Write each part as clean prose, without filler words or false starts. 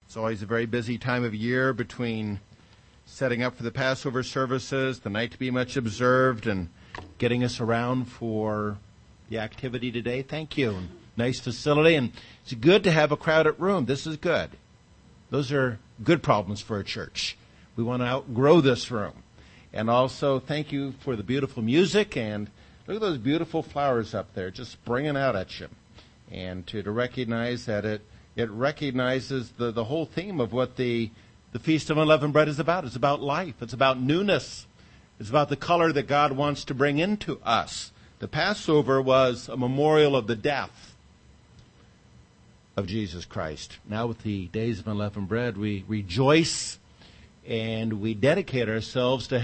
It's always a very busy time of year between setting up for the Passover services, the night to be much observed, and getting us around for the activity today. Thank you. Nice facility, and it's good to have a crowded room. This is good. Those are good problems for a church. We want to outgrow this room. And also, thank you for the beautiful music, and look at those beautiful flowers up there, just springing out at you. And to recognize that it recognizes the whole theme of what the Feast of Unleavened Bread is about. It's about life. It's about newness. It's about the color that God wants to bring into us. The Passover was a memorial of the death of Jesus Christ. Now with the days of unleavened bread, we rejoice and we dedicate ourselves to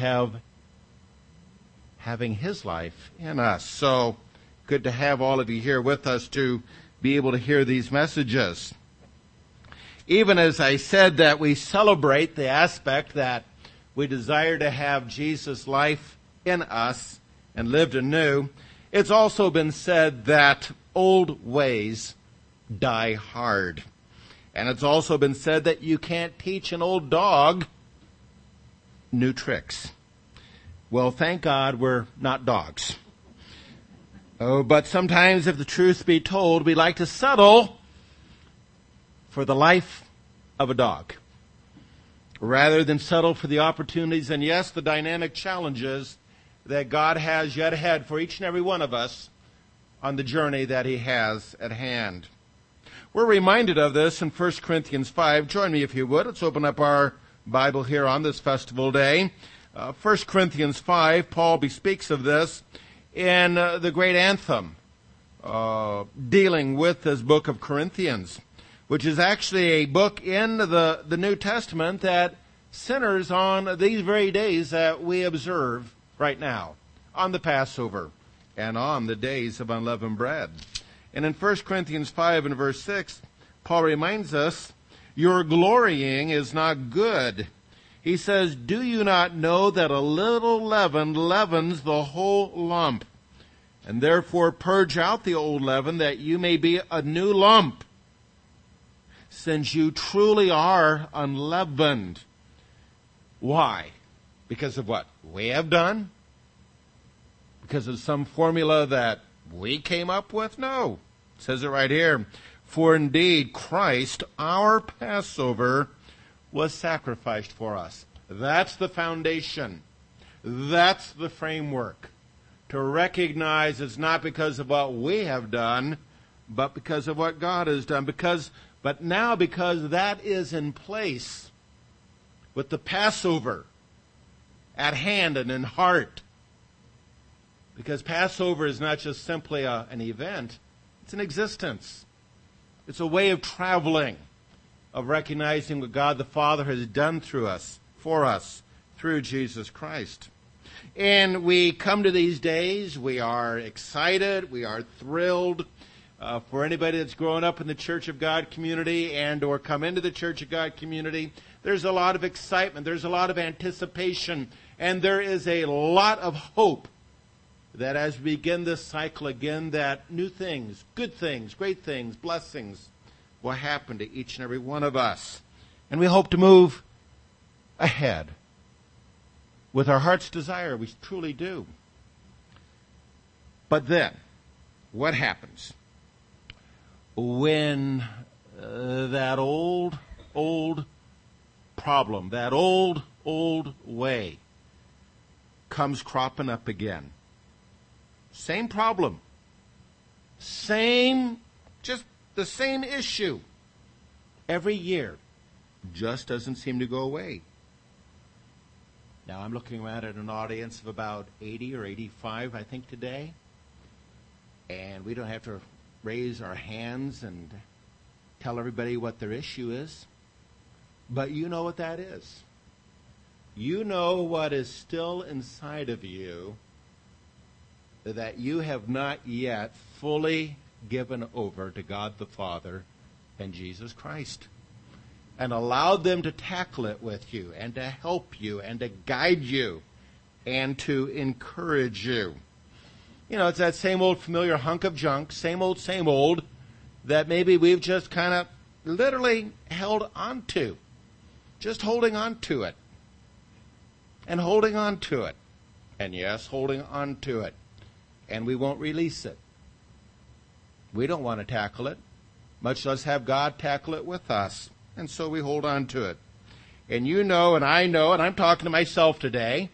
having His life in us. So good to have all of you here with us to be able to hear these messages. Even as I said that we celebrate the aspect that we desire to have Jesus' life in us and lived anew, it's also been said that old ways die hard. And it's also been said that you can't teach an old dog new tricks. Well, thank God we're not dogs. Oh, but sometimes, if the truth be told, we like to settle for the life of a dog rather than settle for the opportunities and, yes, the dynamic challenges that God has yet ahead for each and every one of us on the journey that He has at hand. We're reminded of this in 1 Corinthians 5. Join me if you would. Let's open up our Bible here on this festival day. 1 Corinthians 5, Paul bespeaks of this in the great anthem dealing with this book of Corinthians, which is actually a book in the New Testament that centers on these very days that we observe right now, on the Passover and on the days of unleavened bread. And in 1 Corinthians 5 and verse 6, Paul reminds us, your glorying is not good. He says, do you not know that a little leaven leavens the whole lump? And therefore purge out the old leaven, that you may be a new lump, since you truly are unleavened. Why? Because of what we have done? Because of some formula that we came up with? No. It says it right here. For indeed Christ, our Passover, was sacrificed for us. That's the foundation. That's the framework. To recognize it's not because of what we have done, but because of what God has done. But now because that is in place, with the Passover at hand and in heart, because Passover is not just simply an event, it's an existence. It's a way of traveling, of recognizing what God the Father has done through us, for us, through Jesus Christ. And we come to these days, we are excited, we are thrilled. For anybody that's grown up in the Church of God community and or come into the Church of God community, there's a lot of excitement, there's a lot of anticipation, and there is a lot of hope that as we begin this cycle again, that new things, good things, great things, blessings will happen to each and every one of us. And we hope to move ahead with our heart's desire. We truly do. But then, what happens when that old problem, that old way comes cropping up again? Same problem. Just the same issue. Every year. Just doesn't seem to go away. Now I'm looking around at an audience of about 80 or 85, I think, today. And we don't have to raise our hands and tell everybody what their issue is. But you know what that is. You know what is still inside of you that you have not yet fully given over to God the Father and Jesus Christ, and allowed them to tackle it with you and to help you and to guide you and to encourage you. You know, it's that same old familiar hunk of junk, same old, that maybe we've just kind of literally held on to. Just holding on to it. And holding on to it. And yes, holding on to it. And we won't release it. We don't want to tackle it, much less have God tackle it with us. And so we hold on to it. And you know, and I know, and I'm talking to myself today.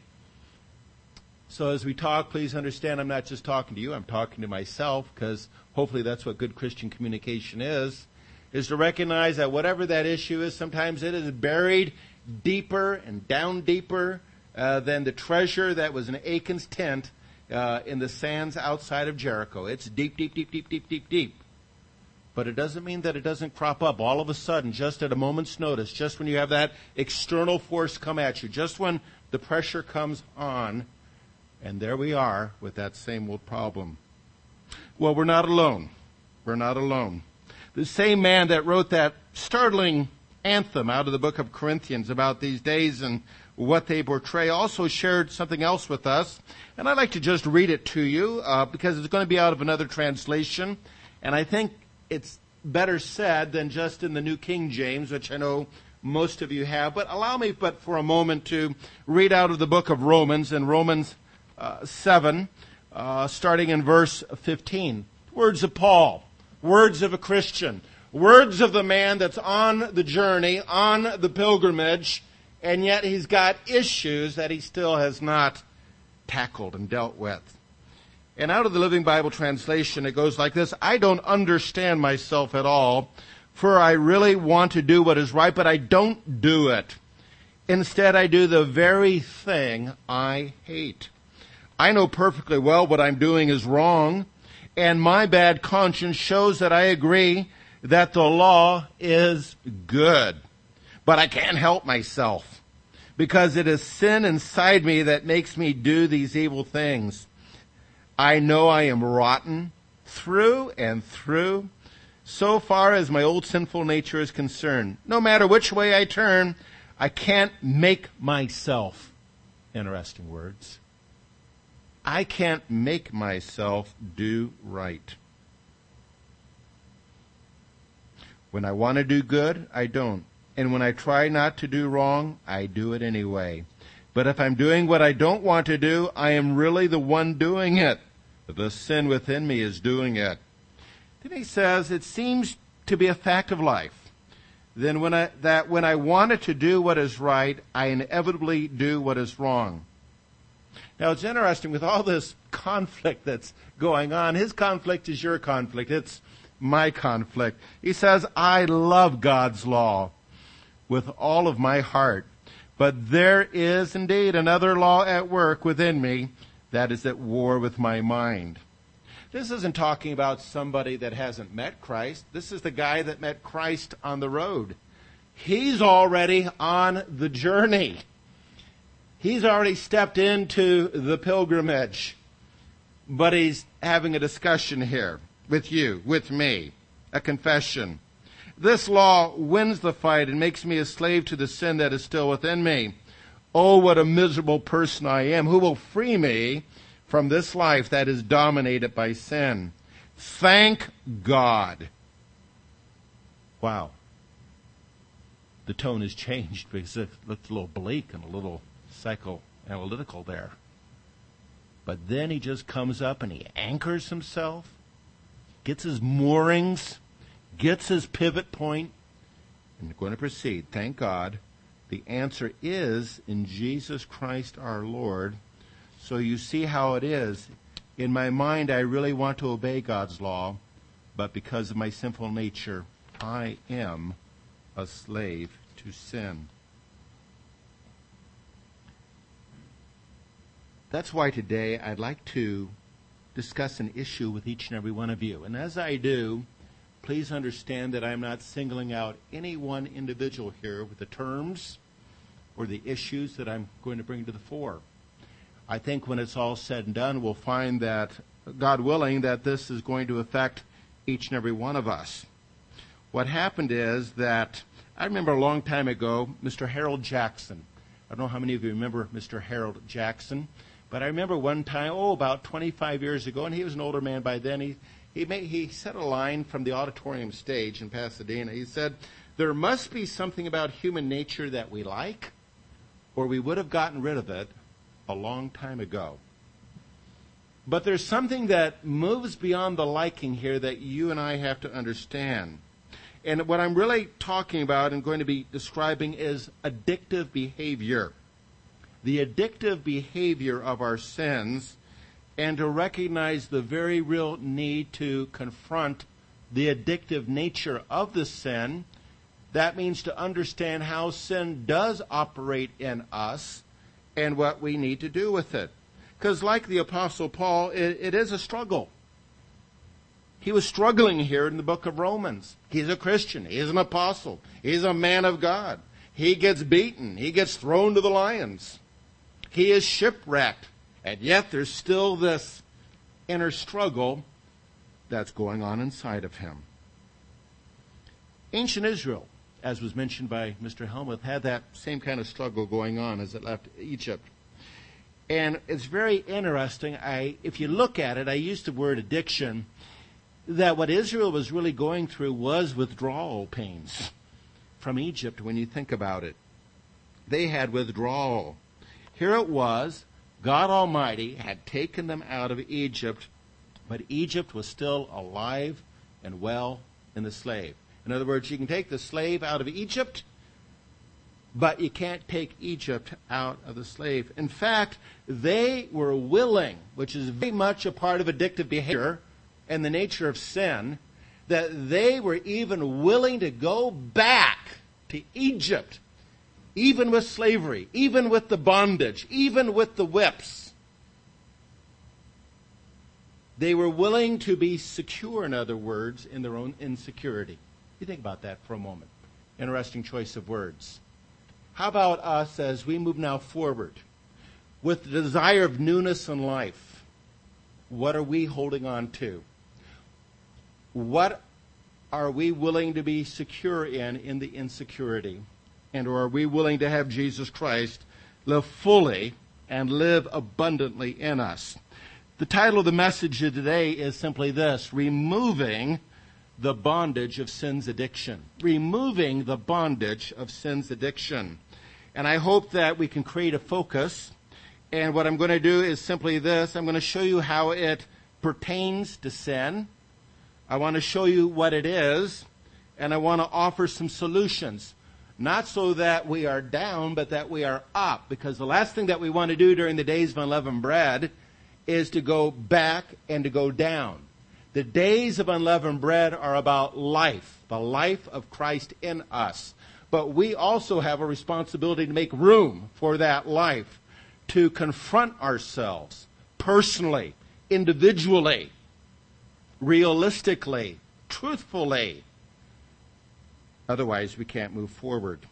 So as we talk, please understand I'm not just talking to you, I'm talking to myself, because hopefully that's what good Christian communication is to recognize that whatever that issue is, sometimes it is buried deeper and down deeper than the treasure that was in Achan's tent in the sands outside of Jericho. It's deep, deep, deep, deep, deep, deep, deep. But it doesn't mean that it doesn't crop up all of a sudden, just at a moment's notice, just when you have that external force come at you, just when the pressure comes on, and there we are with that same old problem. Well, we're not alone. We're not alone. The same man that wrote that startling anthem out of the book of Corinthians about these days and what they portray also shared something else with us. And I'd like to just read it to you because it's going to be out of another translation. And I think it's better said than just in the New King James, which I know most of you have. But allow me for a moment to read out of the book of Romans, in Romans 7, starting in verse 15. Words of Paul, words of a Christian, words of the man that's on the journey, on the pilgrimage, and yet he's got issues that he still has not tackled and dealt with. And out of the Living Bible translation, it goes like this: I don't understand myself at all, for I really want to do what is right, but I don't do it. Instead, I do the very thing I hate. I know perfectly well what I'm doing is wrong, and my bad conscience shows that I agree that the law is good. But I can't help myself, because it is sin inside me that makes me do these evil things. I know I am rotten through and through, so far as my old sinful nature is concerned. No matter which way I turn, I can't make myself, interesting words, I can't make myself do right. When I want to do good, I don't. And when I try not to do wrong, I do it anyway. But if I'm doing what I don't want to do, I am really the one doing it. The sin within me is doing it. Then he says, it seems to be a fact of life. Then when I wanted to do what is right, I inevitably do what is wrong. Now it's interesting, with all this conflict that's going on, his conflict is your conflict. It's my conflict. He says, I love God's law with all of my heart, but there is indeed another law at work within me that is at war with my mind. This isn't talking about somebody that hasn't met Christ. This is the guy that met Christ on the road. He's already on the journey. He's already stepped into the pilgrimage. But he's having a discussion here with you, with me, a confession. This law wins the fight and makes me a slave to the sin that is still within me. Oh, what a miserable person I am. Who will free me from this life that is dominated by sin? Thank God. Wow. The tone has changed because it looked a little bleak and a little psychoanalytical there. But then he just comes up and he anchors himself, gets his moorings, gets his pivot point, and we're going to proceed. Thank God. The answer is in Jesus Christ our Lord. So you see how it is. In my mind, I really want to obey God's law, but because of my sinful nature, I am a slave to sin. That's why today I'd like to discuss an issue with each and every one of you. And as I do, please understand that I'm not singling out any one individual here with the terms or the issues that I'm going to bring to the fore. I think when it's all said and done, we'll find that, God willing, that this is going to affect each and every one of us. What happened is that I remember a long time ago, Mr. Harold Jackson. I don't know how many of you remember Mr. Harold Jackson, but I remember one time, about 25 years ago, and he was an older man by then. He said a line from the auditorium stage in Pasadena. He said, "There must be something about human nature that we like, or we would have gotten rid of it a long time ago." But there's something that moves beyond the liking here that you and I have to understand. And what I'm really talking about and going to be describing is addictive behavior. The addictive behavior of our sins, and to recognize the very real need to confront the addictive nature of the sin. That means to understand how sin does operate in us and what we need to do with it. Because like the Apostle Paul, it is a struggle. He was struggling here in the book of Romans. He's a Christian. He's an apostle. He's a man of God. He gets beaten. He gets thrown to the lions. He is shipwrecked. And yet there's still this inner struggle that's going on inside of him. Ancient Israel, as was mentioned by Mr. Helmuth, had that same kind of struggle going on as it left Egypt. And it's very interesting. If you look at it, I used the word addiction, that what Israel was really going through was withdrawal pains from Egypt when you think about it. They had withdrawal. Here it was, God Almighty had taken them out of Egypt, but Egypt was still alive and well in the slave. In other words, you can take the slave out of Egypt, but you can't take Egypt out of the slave. In fact, they were willing, which is very much a part of addictive behavior and the nature of sin, that they were even willing to go back to Egypt, even with slavery, even with the bondage, even with the whips. They were willing to be secure, in other words, in their own insecurity. You think about that for a moment. Interesting choice of words. How about us as we move now forward with the desire of newness in life? What are we holding on to? What are we willing to be secure in the insecurity? And or are we willing to have Jesus Christ live fully and live abundantly in us? The title of the message today is simply this: removing the bondage of sin's addiction. Removing the bondage of sin's addiction. And I hope that we can create a focus. And what I'm going to do is simply this. I'm going to show you how it pertains to sin. I want to show you what it is. And I want to offer some solutions. Not so that we are down, but that we are up. Because the last thing that we want to do during the days of unleavened bread is to go back and to go down. The days of unleavened bread are about life, the life of Christ in us. But we also have a responsibility to make room for that life, to confront ourselves personally, individually, realistically, truthfully. Otherwise, we can't move forward.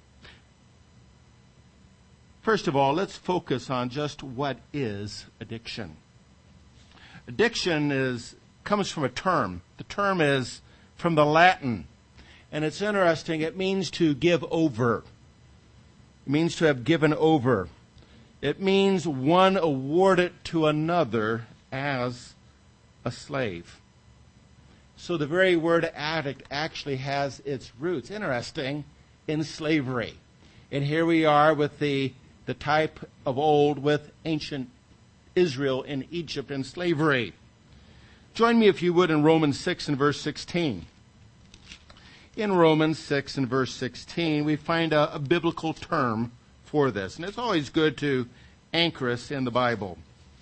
First of all, let's focus on just what is addiction. Addiction comes from a term. The term is from the Latin. And it's interesting. It means to give over. It means to have given over. It means one awarded to another as a slave. So the very word addict actually has its roots, interesting, in slavery. And here we are with the type of old with ancient Israel in Egypt in slavery. Join me, if you would, in Romans 6 and verse 16. In Romans 6 and verse 16, we find a biblical term for this. And it's always good to anchor us in the Bible.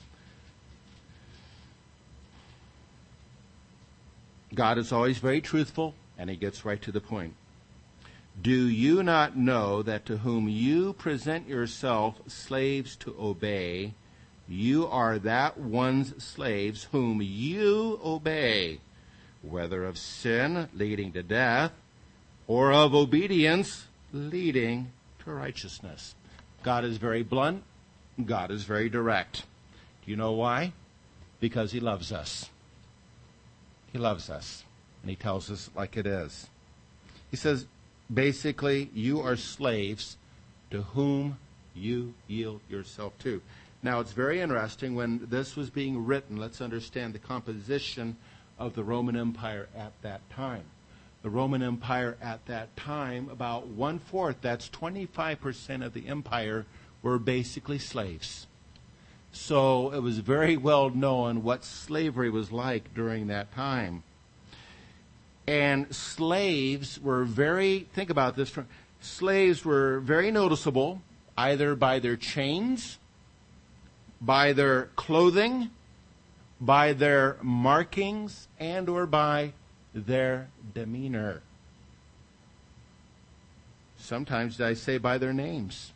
God is always very truthful, and he gets right to the point. Do you not know that to whom you present yourself slaves to obey, you are that one's slaves whom you obey, whether of sin leading to death, or of obedience leading to righteousness? God is very blunt. God is very direct. Do you know why? Because he loves us. He loves us. And he tells us like it is. He says, basically, you are slaves to whom you yield yourself to. Now, it's very interesting. When this was being written, let's understand the composition of the Roman Empire at that time. The Roman Empire at that time, about 1/4, that's 25% of the empire, were basically slaves. So it was very well known what slavery was like during that time. And slaves were think about this, slaves were very noticeable, either by their chains, by their clothing, by their markings, and or by their demeanor. Sometimes I say by their names.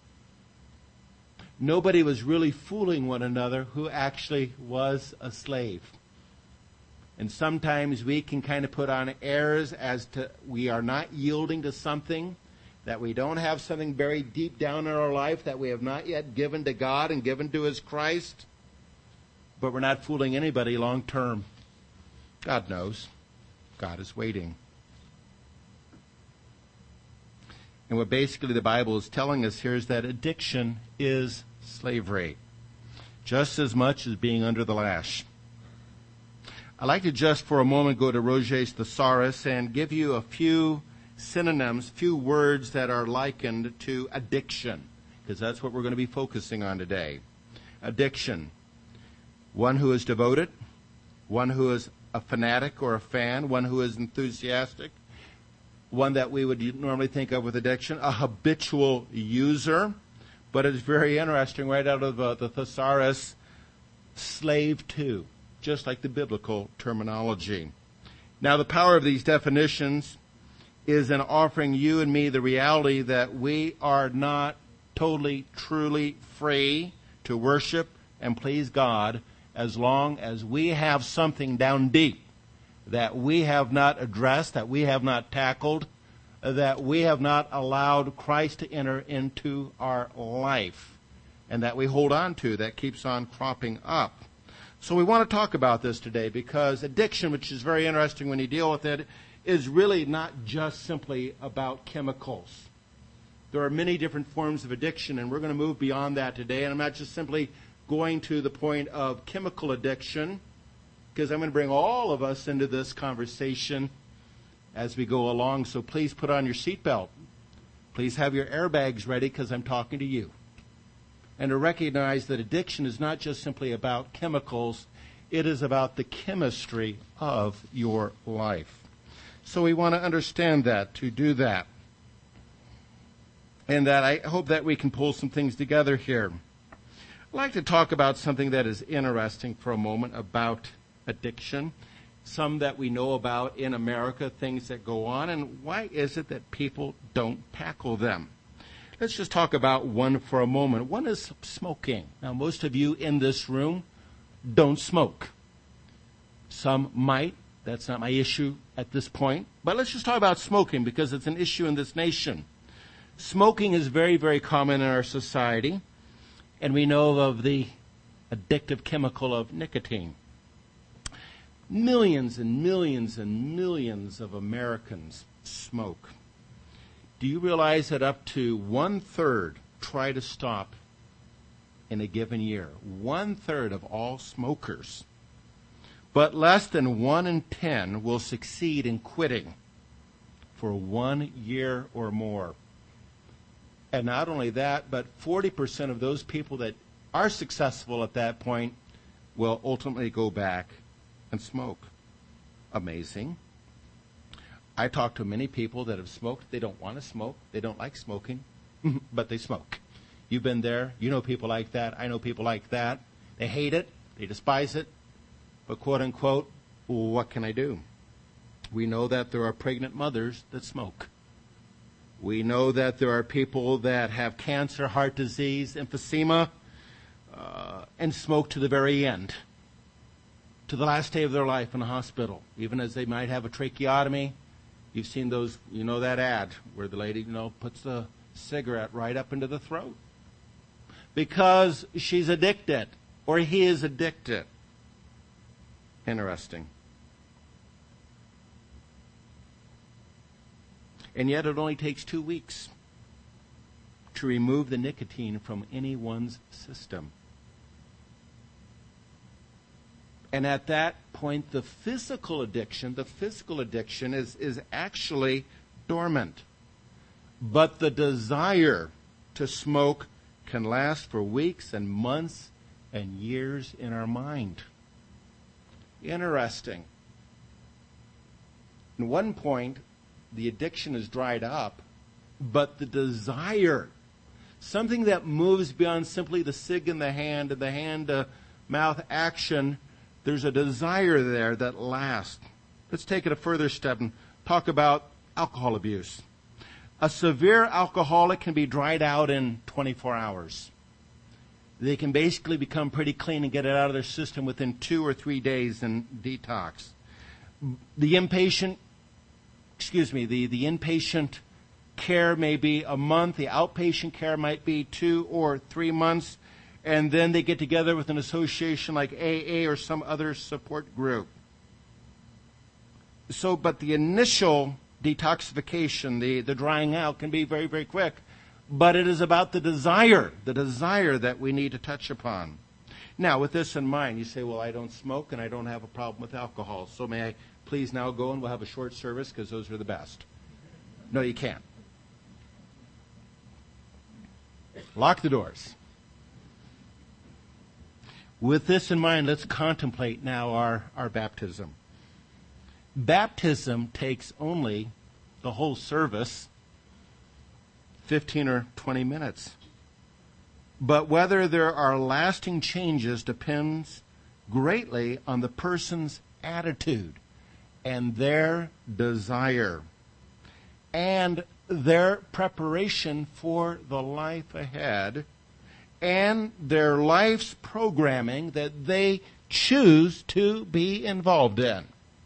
Nobody was really fooling one another who actually was a slave. And sometimes we can kind of put on airs as to we are not yielding to something, that we don't have something buried deep down in our life that we have not yet given to God and given to His Christ. But we're not fooling anybody long term. God knows. God is waiting. And what basically the Bible is telling us here is that addiction is slavery, just as much as being under the lash. I'd like to just for a moment go to Roget's Thesaurus and give you a few synonyms, few words that are likened to addiction, because that's what we're going to be focusing on today. Addiction. One who is devoted, one who is a fanatic or a fan, one who is enthusiastic, one that we would normally think of with addiction, a habitual user. But it's very interesting, right out of the Thesaurus, slave to, just like the biblical terminology. Now, the power of these definitions is in offering you and me the reality that we are not totally, truly free to worship and please God as long as we have something down deep that we have not addressed, that we have not tackled, that we have not allowed Christ to enter into our life, and that we hold on to, that keeps on cropping up. So we want to talk about this today because addiction, which is very interesting when you deal with it, is really not just simply about chemicals. There are many different forms of addiction, and we're going to move beyond that today. And I'm not just simply going to the point of chemical addiction, because I'm going to bring all of us into this conversation as we go along. So please put on your seatbelt. Please have your airbags ready, because I'm talking to you. And to recognize that addiction is not just simply about chemicals, it is about the chemistry of your life. So we want to understand that, to do that. And that I hope that we can pull some things together here. I'd like to talk about something that is interesting for a moment about addiction. Some that we know about in America, things that go on, and why is it that people don't tackle them? Let's just talk about one for a moment. One is smoking. Now, most of you in this room don't smoke. Some might. That's not my issue at this point. But let's just talk about smoking because it's an issue in this nation. Smoking is very, very common in our society. And we know of the addictive chemical of nicotine. Millions and millions and millions of Americans smoke. Do you realize that up to 1/3 try to stop in a given year? 1/3 of all smokers. But less than 1 in 10 will succeed in quitting for 1 year or more. And not only that, but 40% of those people that are successful at that point will ultimately go back and smoke. Amazing. I talk to many people that have smoked. They don't want to smoke. They don't like smoking, but they smoke. You've been there. You know people like that. I know people like that. They hate it. They despise it. But quote unquote, what can I do? We know that there are pregnant mothers that smoke. We know that there are people that have cancer, heart disease, emphysema, and smoke to the very end, to the last day of their life in a hospital, even as they might have a tracheotomy. You've seen those, you know that ad where the lady, puts the cigarette right up into the throat because she's addicted or he is addicted. Interesting. And yet it only takes 2 weeks to remove the nicotine from anyone's system. And at that point, the physical addiction is actually dormant. But the desire to smoke can last for weeks and months and years in our mind. Interesting. At one point, the addiction is dried up, but the desire, something that moves beyond simply the cig in the hand and the hand-to-mouth action, there's a desire there that lasts. Let's take it a further step and talk about alcohol abuse. A severe alcoholic can be dried out in 24 hours. They can basically become pretty clean and get it out of their system within 2 or 3 days in detox. The inpatient care may be a month. The outpatient care might be 2 or 3 months. And then they get together with an association like AA or some other support group. But the initial detoxification, the drying out, can be very, very quick. But it is about the desire that we need to touch upon. Now, with this in mind, you say, well, I don't smoke and I don't have a problem with alcohol. So may I please now go and we'll have a short service because those are the best. No, you can't. Lock the doors. With this in mind, let's contemplate now our baptism. Baptism takes only the whole service, 15 or 20 minutes. But whether there are lasting changes depends greatly on the person's attitude and their desire and their preparation for the life ahead and their life's programming that they choose to be involved in.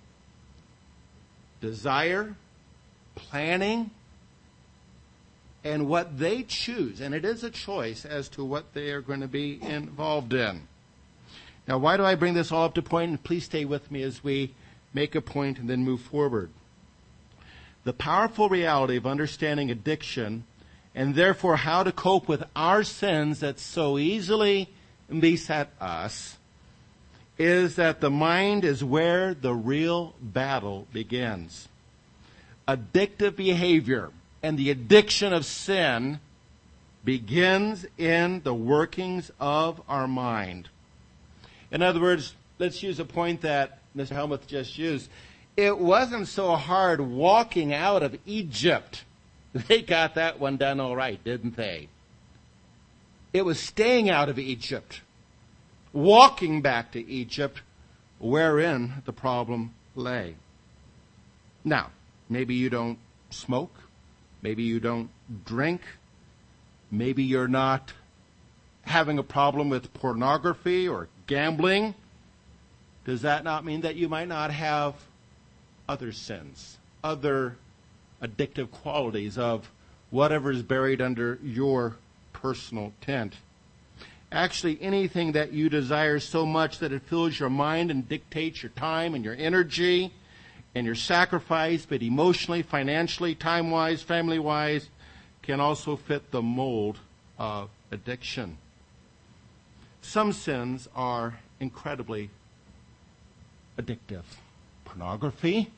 Desire, planning, and what they choose. And it is a choice as to what they are going to be involved in. Now, why do I bring this all up to point? And please stay with me as we make a point and then move forward. The powerful reality of understanding addiction and therefore how to cope with our sins that so easily beset us is that the mind is where the real battle begins. Addictive behavior and the addiction of sin begins in the workings of our mind. In other words, let's use a point that Mr. Helmuth just used. It wasn't so hard walking out of Egypt. They got that one done all right, didn't they? It was staying out of Egypt, walking back to Egypt, wherein the problem lay. Now, maybe you don't smoke. Maybe you don't drink. Maybe you're not having a problem with pornography or gambling. Does that not mean that you might not have other sins, other addictive qualities of whatever is buried under your personal tent? Actually, anything that you desire so much that it fills your mind and dictates your time and your energy and your sacrifice, but emotionally, financially, time-wise, family-wise, can also fit the mold of addiction. Some sins are incredibly addictive. Pornography,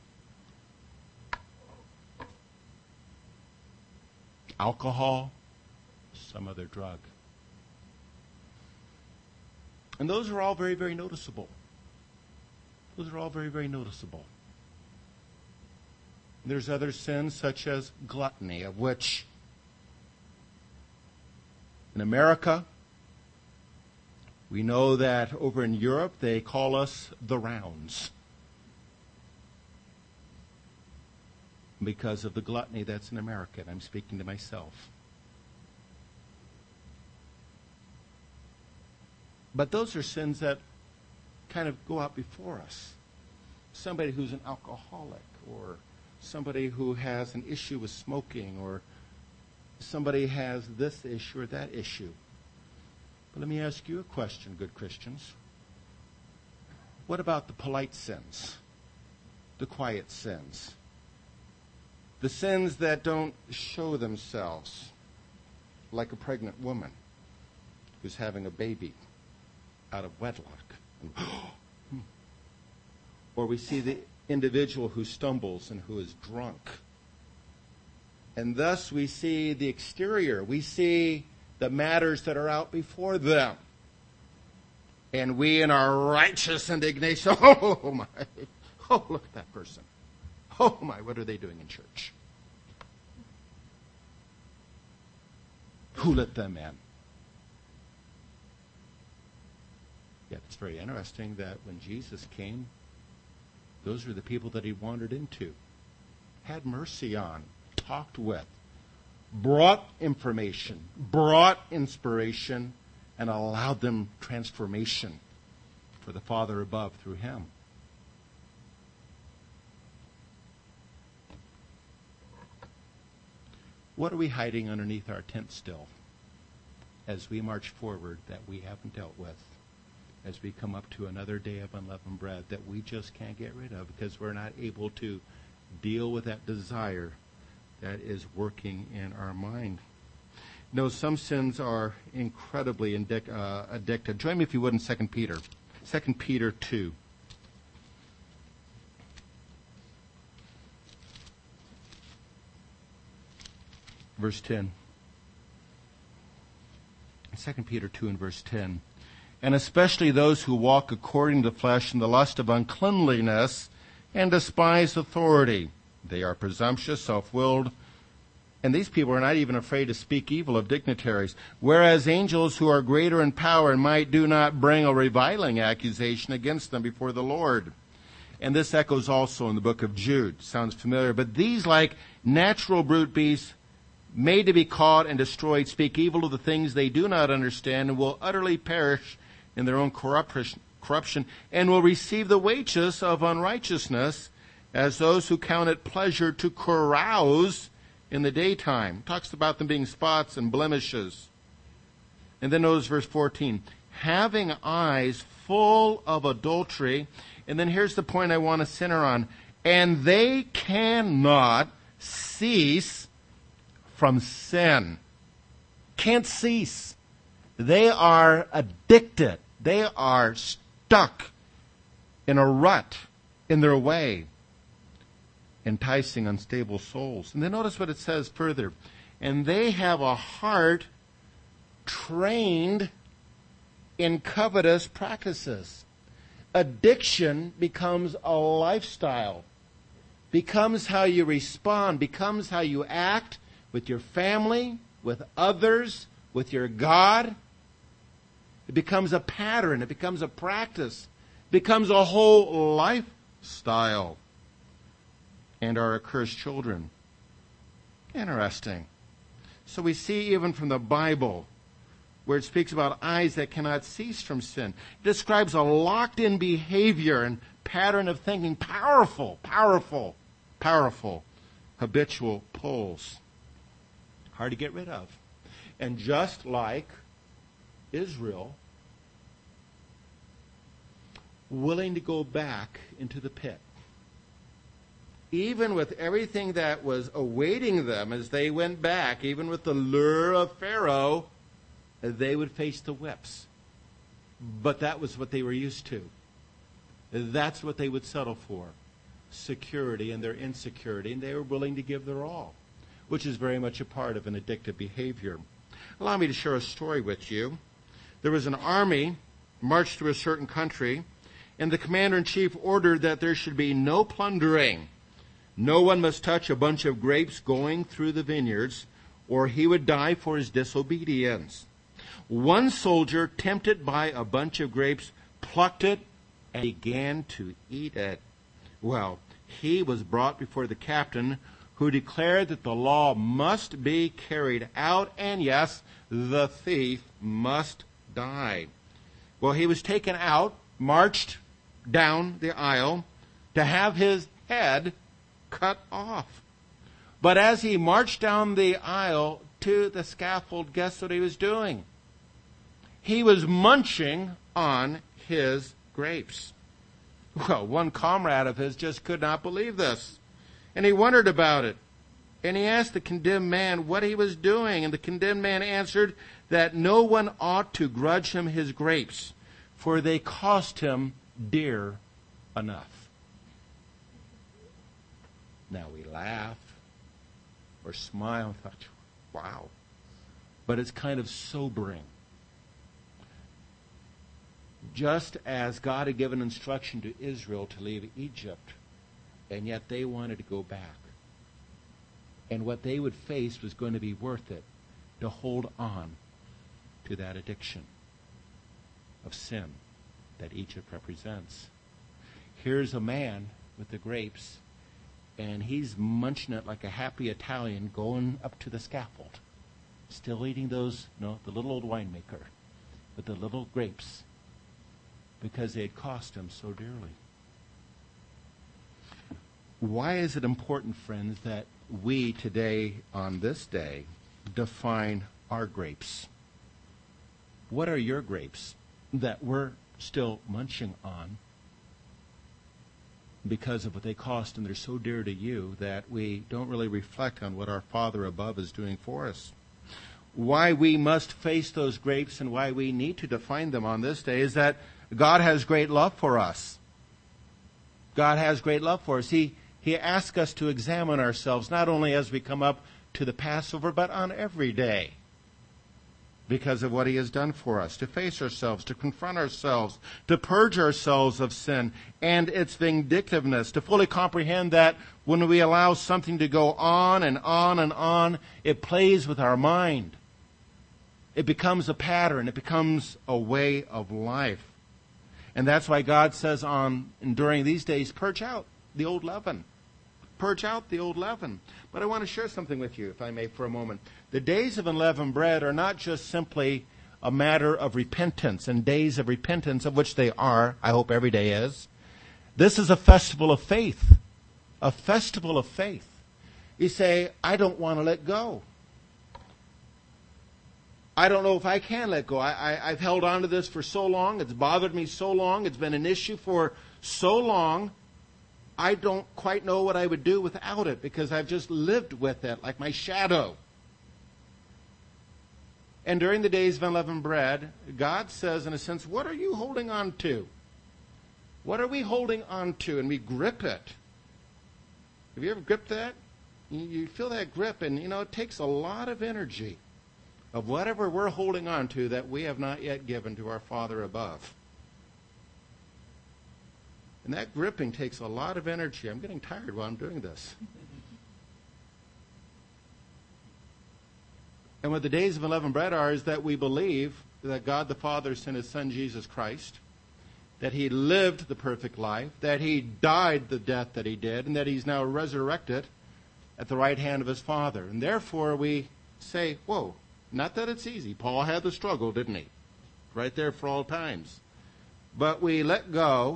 alcohol, some other drug. And those are all very, very noticeable. Those are all very, very noticeable. There's other sins such as gluttony, of which in America, we know that over in Europe they call us the rounds because of the gluttony that's in America. And I'm speaking to myself. But those are sins that kind of go out before us. Somebody who's an alcoholic, or somebody who has an issue with smoking, or somebody has this issue or that issue. But let me ask you a question, good Christians. What about the polite sins? The quiet sins? The sins that don't show themselves, like a pregnant woman who's having a baby out of wedlock. And, Or we see the individual who stumbles and who is drunk. And thus we see the exterior. We see the matters that are out before them. And we in our righteous indignation, oh my, oh look at that person. Oh my, what are they doing in church? Who let them in? Yet it's very interesting that when Jesus came, those were the people that he wandered into, had mercy on, talked with, brought information, brought inspiration, and allowed them transformation for the Father above through him. What are we hiding underneath our tent still as we march forward that we haven't dealt with, as we come up to another day of unleavened bread that we just can't get rid of because we're not able to deal with that desire that is working in our mind? No, some sins are incredibly addicted. Join me if you would in 2 Peter. 2 Peter 2. Verse 10. 2 Peter 2 and verse 10. And especially those who walk according to the flesh in the lust of uncleanliness and despise authority. They are presumptuous, self-willed, and these people are not even afraid to speak evil of dignitaries. Whereas angels who are greater in power and might do not bring a reviling accusation against them before the Lord. And this echoes also in the book of Jude. Sounds familiar. But these, like natural brute beasts, made to be caught and destroyed, speak evil of the things they do not understand, and will utterly perish in their own corruption, and will receive the wages of unrighteousness as those who count it pleasure to carouse in the daytime. Talks about them being spots and blemishes. And then notice verse 14. Having eyes full of adultery. And then here's the point I want to center on. And they cannot cease from sin. Can't cease. They are addicted. They are stuck in a rut in their way, enticing unstable souls. And then notice what it says further. And they have a heart trained in covetous practices. Addiction becomes a lifestyle, becomes how you respond, becomes how you act with your family, with others, with your God. It becomes a pattern. It becomes a practice. It becomes a whole lifestyle. And our accursed children. Interesting. So we see even from the Bible, where it speaks about eyes that cannot cease from sin. It describes a locked-in behavior and pattern of thinking. Powerful, habitual pulls. Hard to get rid of. And just like Israel, willing to go back into the pit. Even with everything that was awaiting them as they went back, even with the lure of Pharaoh, they would face the whips. But that was what they were used to. That's what they would settle for. Security and their insecurity. And they were willing to give their all, which is very much a part of an addictive behavior. Allow me to share a story with you. There was an army marched through a certain country, and the commander-in-chief ordered that there should be no plundering. No one must touch a bunch of grapes going through the vineyards, or he would die for his disobedience. One soldier, tempted by a bunch of grapes, plucked it and began to eat it. Well, he was brought before the captain, who declared that the law must be carried out, and yes, the thief must die. Well, he was taken out, marched down the aisle to have his head cut off. But as he marched down the aisle to the scaffold, guess what he was doing? He was munching on his grapes. Well, one comrade of his just could not believe this. And he wondered about it. And he asked the condemned man what he was doing. And the condemned man answered that no one ought to grudge him his grapes, for they cost him dear enough. Now we laugh or smile and thought, wow. But it's kind of sobering. Just as God had given instruction to Israel to leave Egypt, and yet they wanted to go back. And what they would face was going to be worth it to hold on to that addiction of sin that Egypt represents. Here's a man with the grapes, and he's munching it like a happy Italian going up to the scaffold. Still eating those, the little old winemaker with the little grapes, because they had cost him so dearly. Why is it important, friends, that we today, on this day, define our grapes? What are your grapes that we're still munching on because of what they cost, and they're so dear to you that we don't really reflect on what our Father above is doing for us? Why we must face those grapes and why we need to define them on this day is that God has great love for us. God has great love for us. He asks us to examine ourselves, not only as we come up to the Passover, but on every day, because of what He has done for us, to face ourselves, to confront ourselves, to purge ourselves of sin and its vindictiveness, to fully comprehend that when we allow something to go on and on and on, it plays with our mind. It becomes a pattern. It becomes a way of life. And that's why God says during these days, purge out the old leaven. Purge out the old leaven. But I want to share something with you, if I may, for a moment. The days of unleavened bread are not just simply a matter of repentance and days of repentance, of which they are. I hope every day is. This is a festival of faith. A festival of faith. You say, I don't want to let go. I don't know if I can let go. I've held on to this for so long. It's bothered me so long. It's been an issue for so long. I don't quite know what I would do without it because I've just lived with it like my shadow. And during the days of unleavened bread, God says, in a sense, what are you holding on to? What are we holding on to? And we grip it. Have you ever gripped that? You feel that grip, and it takes a lot of energy of whatever we're holding on to that we have not yet given to our Father above. And that gripping takes a lot of energy. I'm getting tired while I'm doing this. And what the days of unleavened bread are is that we believe that God the Father sent His Son Jesus Christ, that He lived the perfect life, that He died the death that He did, and that He's now resurrected at the right hand of His Father. And therefore we say, whoa, not that it's easy. Paul had the struggle, didn't he? Right there for all times. But we let go,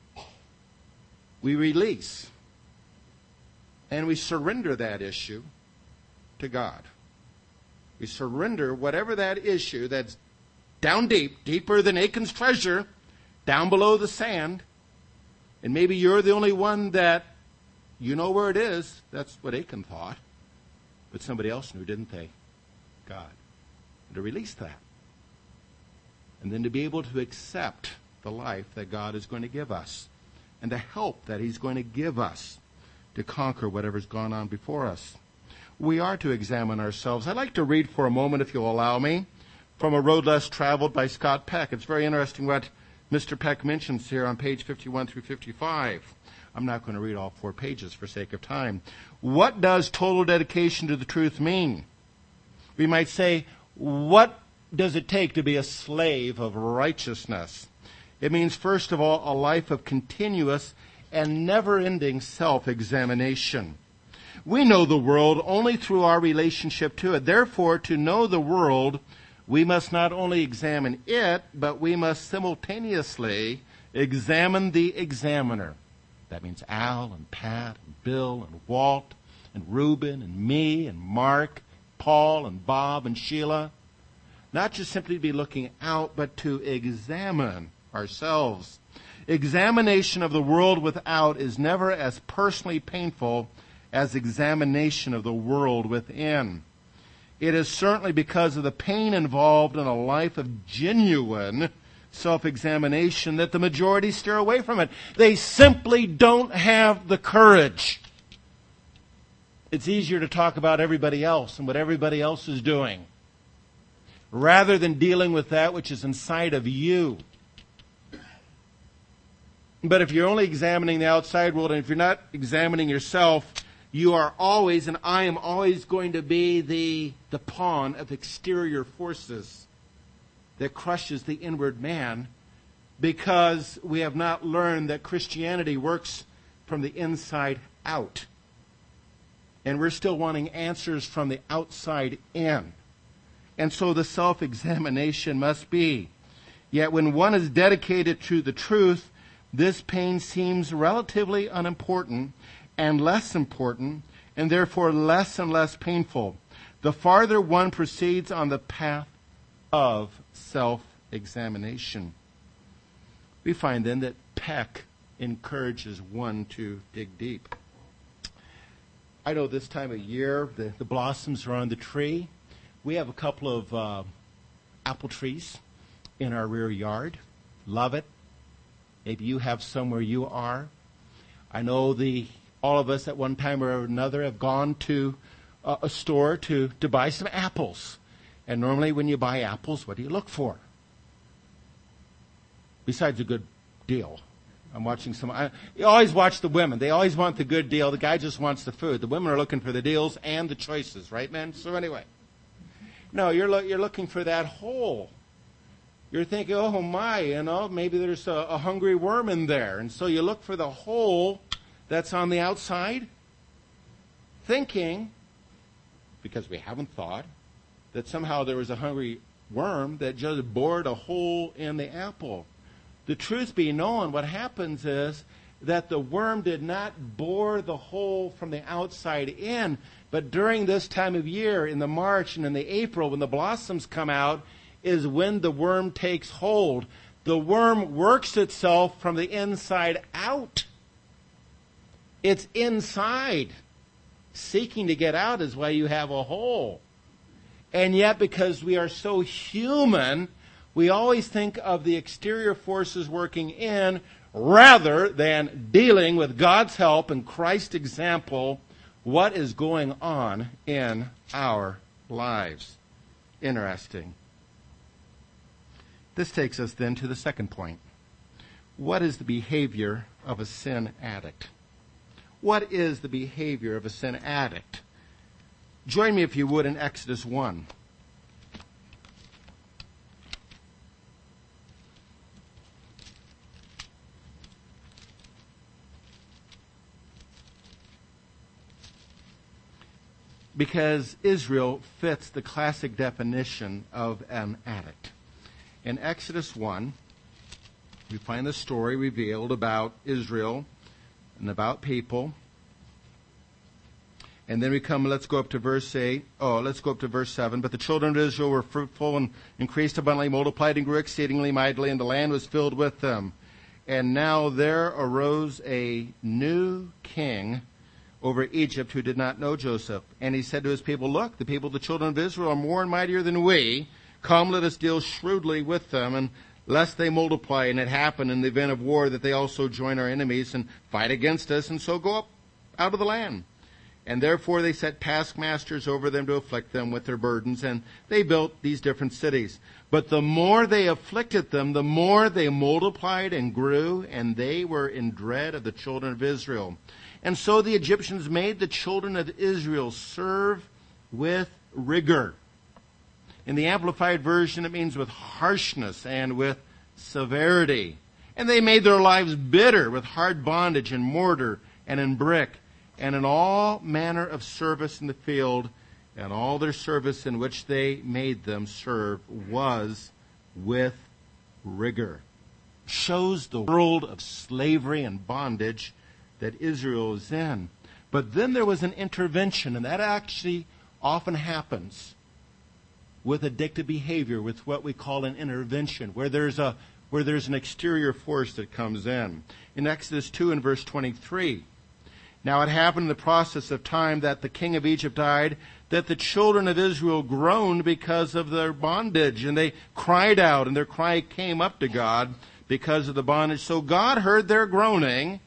we release, and we surrender that issue to God. We surrender whatever that issue that's down deep, deeper than Achan's treasure, down below the sand. And maybe you're the only one that you know where it is. That's what Achan thought. But somebody else knew, didn't they? God. And to release that. And then to be able to accept the life that God is going to give us. And the help that He's going to give us to conquer whatever's gone on before us. We are to examine ourselves. I'd like to read for a moment, if you'll allow me, from A Road Less Traveled by Scott Peck. It's very interesting what Mr. Peck mentions here on page 51 through 55. I'm not going to read all 4 pages for sake of time. What does total dedication to the truth mean? We might say, what does it take to be a slave of righteousness? It means, first of all, a life of continuous and never-ending self-examination. We know the world only through our relationship to it. Therefore, to know the world, we must not only examine it, but we must simultaneously examine the examiner. That means Al and Pat and Bill and Walt and Reuben and me and Mark, Paul and Bob and Sheila. Not just simply to be looking out, but to examine ourselves. Examination of the world without is never as personally painful as examination of the world within. It is certainly because of the pain involved in a life of genuine self-examination that the majority steer away from it. They simply don't have the courage It's easier to talk about everybody else and what everybody else is doing, rather than dealing with that which is inside of you. But if you're only examining the outside world, and if you're not examining yourself, you are always, and I am always going to be the pawn of exterior forces that crushes the inward man, because we have not learned that Christianity works from the inside out. And we're still wanting answers from the outside in. And so the self-examination must be. Yet when one is dedicated to the truth, this pain seems relatively unimportant and less important, and therefore less and less painful, the farther one proceeds on the path of self-examination. We find then that Peck encourages one to dig deep. I know this time of year, the blossoms are on the tree. We have a couple of apple trees in our rear yard. Love it. Maybe you have some where you are. I know all of us at one time or another have gone to a store to buy some apples. And normally when you buy apples, what do you look for? Besides a good deal. I'm watching you always watch the women. They always want the good deal. The guy just wants the food. The women are looking for the deals and the choices, right, men? So anyway. No, you're looking for that hole. You're thinking, oh my, maybe there's a hungry worm in there. And so you look for the hole that's on the outside, thinking, because we haven't thought, that somehow there was a hungry worm that just bored a hole in the apple. The truth be known, what happens is that the worm did not bore the hole from the outside in, but during this time of year, in the March and in the April, when the blossoms come out, is when the worm takes hold. The worm works itself from the inside out. It's inside. Seeking to get out is why you have a hole. And yet, because we are so human, we always think of the exterior forces working in rather than dealing with God's help and Christ's example, what is going on in our lives. Interesting. This takes us then to the second point. What is the behavior of a sin addict? What is the behavior of a sin addict? Join me, if you would, in Exodus 1. Because Israel fits the classic definition of an addict. In Exodus 1, we find the story revealed about Israel and about people. And then let's go up to verse 8. Let's go up to verse 7. But the children of Israel were fruitful and increased abundantly, multiplied and grew exceedingly mightily, and the land was filled with them. And now there arose a new king over Egypt who did not know Joseph. And he said to his people, look, the people of the children of Israel are more and mightier than we. Come, let us deal shrewdly with them, and lest they multiply. And it happen in the event of war that they also join our enemies and fight against us, and so go up out of the land. And therefore they set taskmasters over them to afflict them with their burdens, and they built these different cities. But the more they afflicted them, the more they multiplied and grew, and they were in dread of the children of Israel. And so the Egyptians made the children of Israel serve with rigor. In the Amplified Version, it means with harshness and with severity. And they made their lives bitter with hard bondage in mortar and in brick and in all manner of service in the field, and all their service in which they made them serve was with rigor. Shows the world of slavery and bondage that Israel is in. But then there was an intervention, and that actually often happens with addictive behavior, with what we call an intervention, where there's an exterior force that comes in. In Exodus 2 and verse 23, now it happened in the process of time that the king of Egypt died, that the children of Israel groaned because of their bondage, and they cried out, and their cry came up to God because of the bondage. So God heard their groaning,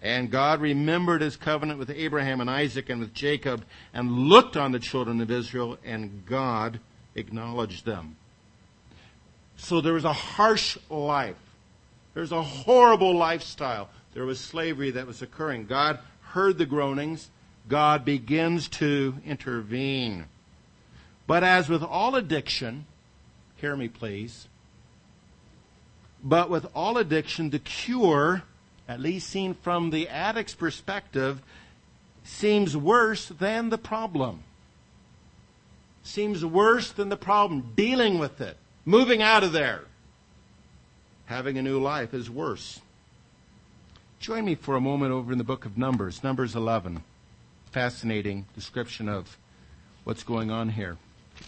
And God remembered his covenant with Abraham and Isaac and with Jacob and looked on the children of Israel, and God acknowledged them. So there was a harsh life. There's a horrible lifestyle. There was slavery that was occurring. God heard the groanings. God begins to intervene. But as with all addiction, hear me please, but with all addiction, the cure, at least seen from the addict's perspective, seems worse than the problem. Seems worse than the problem. Dealing with it. Moving out of there. Having a new life is worse. Join me for a moment over in the book of Numbers. Numbers 11. Fascinating description of what's going on here.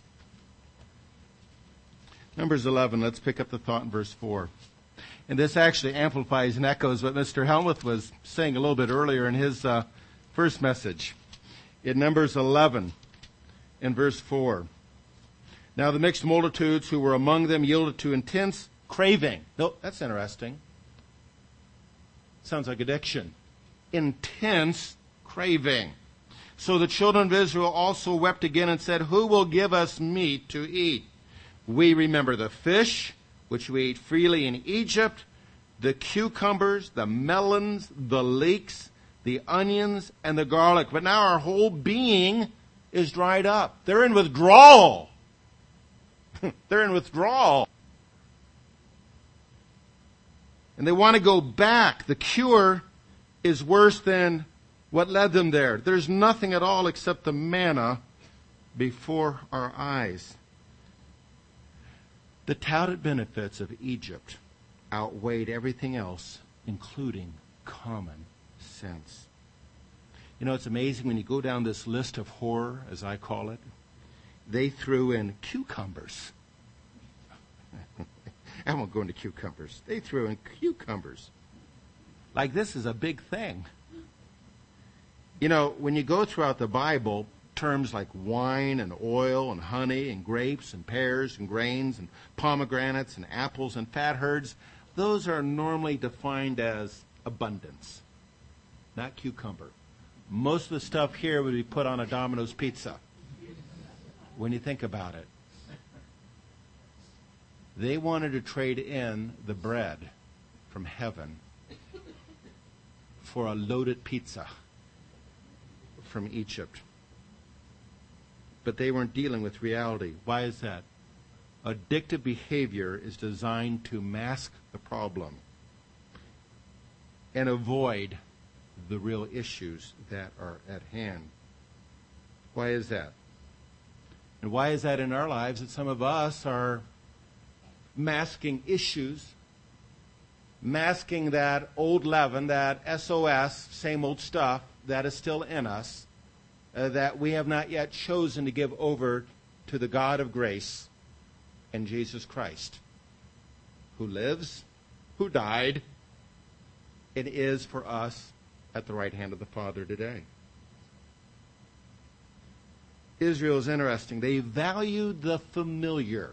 Numbers 11, let's pick up the thought in verse 4. And this actually amplifies and echoes what Mr. Helmuth was saying a little bit earlier in his first message. In Numbers 11, in verse 4. Now the mixed multitudes who were among them yielded to intense craving. No, that's interesting. Sounds like addiction. Intense craving. So the children of Israel also wept again and said, who will give us meat to eat? We remember the fish, which we ate freely in Egypt, the cucumbers, the melons, the leeks, the onions, and the garlic. But now our whole being is dried up. They're in withdrawal. They're in withdrawal. And they want to go back. The cure is worse than what led them there. There's nothing at all except the manna before our eyes. The touted benefits of Egypt outweighed everything else, including common sense. You know, it's amazing when you go down this list of horror, as I call it, they threw in cucumbers. I won't go into cucumbers. They threw in cucumbers. Like this is a big thing. You know, when you go throughout the Bible, terms like wine and oil and honey and grapes and pears and grains and pomegranates and apples and fat herds, those are normally defined as abundance, not cucumber. Most of the stuff here would be put on a Domino's pizza when you think about it. They wanted to trade in the bread from heaven for a loaded pizza from Egypt. But they weren't dealing with reality. Why is that? Addictive behavior is designed to mask the problem and avoid the real issues that are at hand. Why is that? And why is that in our lives that some of us are masking issues, masking that old leaven, that SOS, same old stuff that is still in us, that we have not yet chosen to give over to the God of grace and Jesus Christ, who lives, who died, and is for us at the right hand of the Father today. Israel is interesting. They valued the familiar.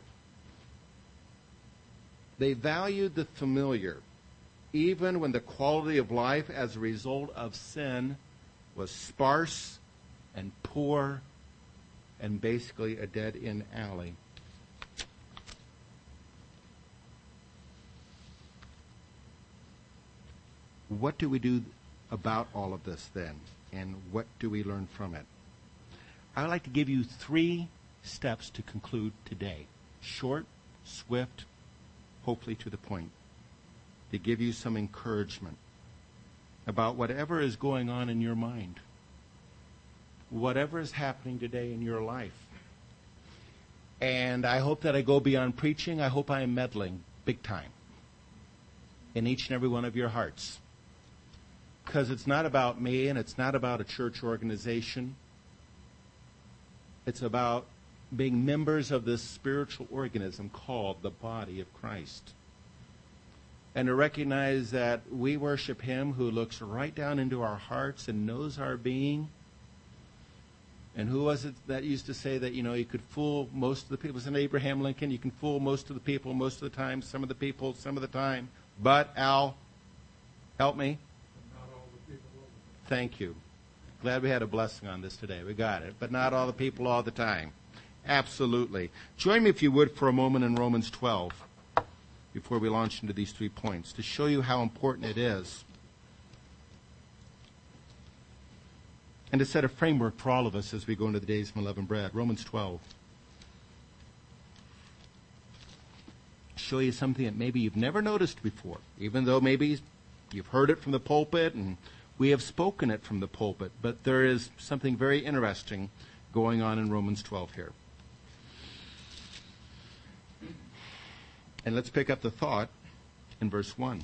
They valued the familiar, even when the quality of life as a result of sin was sparse and poor and basically a dead-end alley. What do we do about all of this then? And what do we learn from it? I would like to give you 3 steps to conclude today. Short, swift, hopefully to the point. To give you some encouragement about whatever is going on in your mind. Whatever is happening today in your life. And I hope that I go beyond preaching. I hope I am meddling big time in each and every one of your hearts. Because it's not about me and it's not about a church organization. It's about being members of this spiritual organism called the body of Christ. And to recognize that we worship Him who looks right down into our hearts and knows our being. And who was it that used to say that, you could fool most of the people? It was Abraham Lincoln. You can fool most of the people most of the time, some of the people some of the time. But, Al, help me. Not all the people. Thank you. Glad we had a blessing on this today. We got it. But not all the people all the time. Absolutely. Join me, if you would, for a moment in Romans 12 before we launch into these 3 points to show you how important it is and to set a framework for all of us as we go into the days of unleavened bread. Romans 12. Show you something that maybe you've never noticed before, even though maybe you've heard it from the pulpit and we have spoken it from the pulpit. But there is something very interesting going on in Romans 12 here. And let's pick up the thought in verse 1.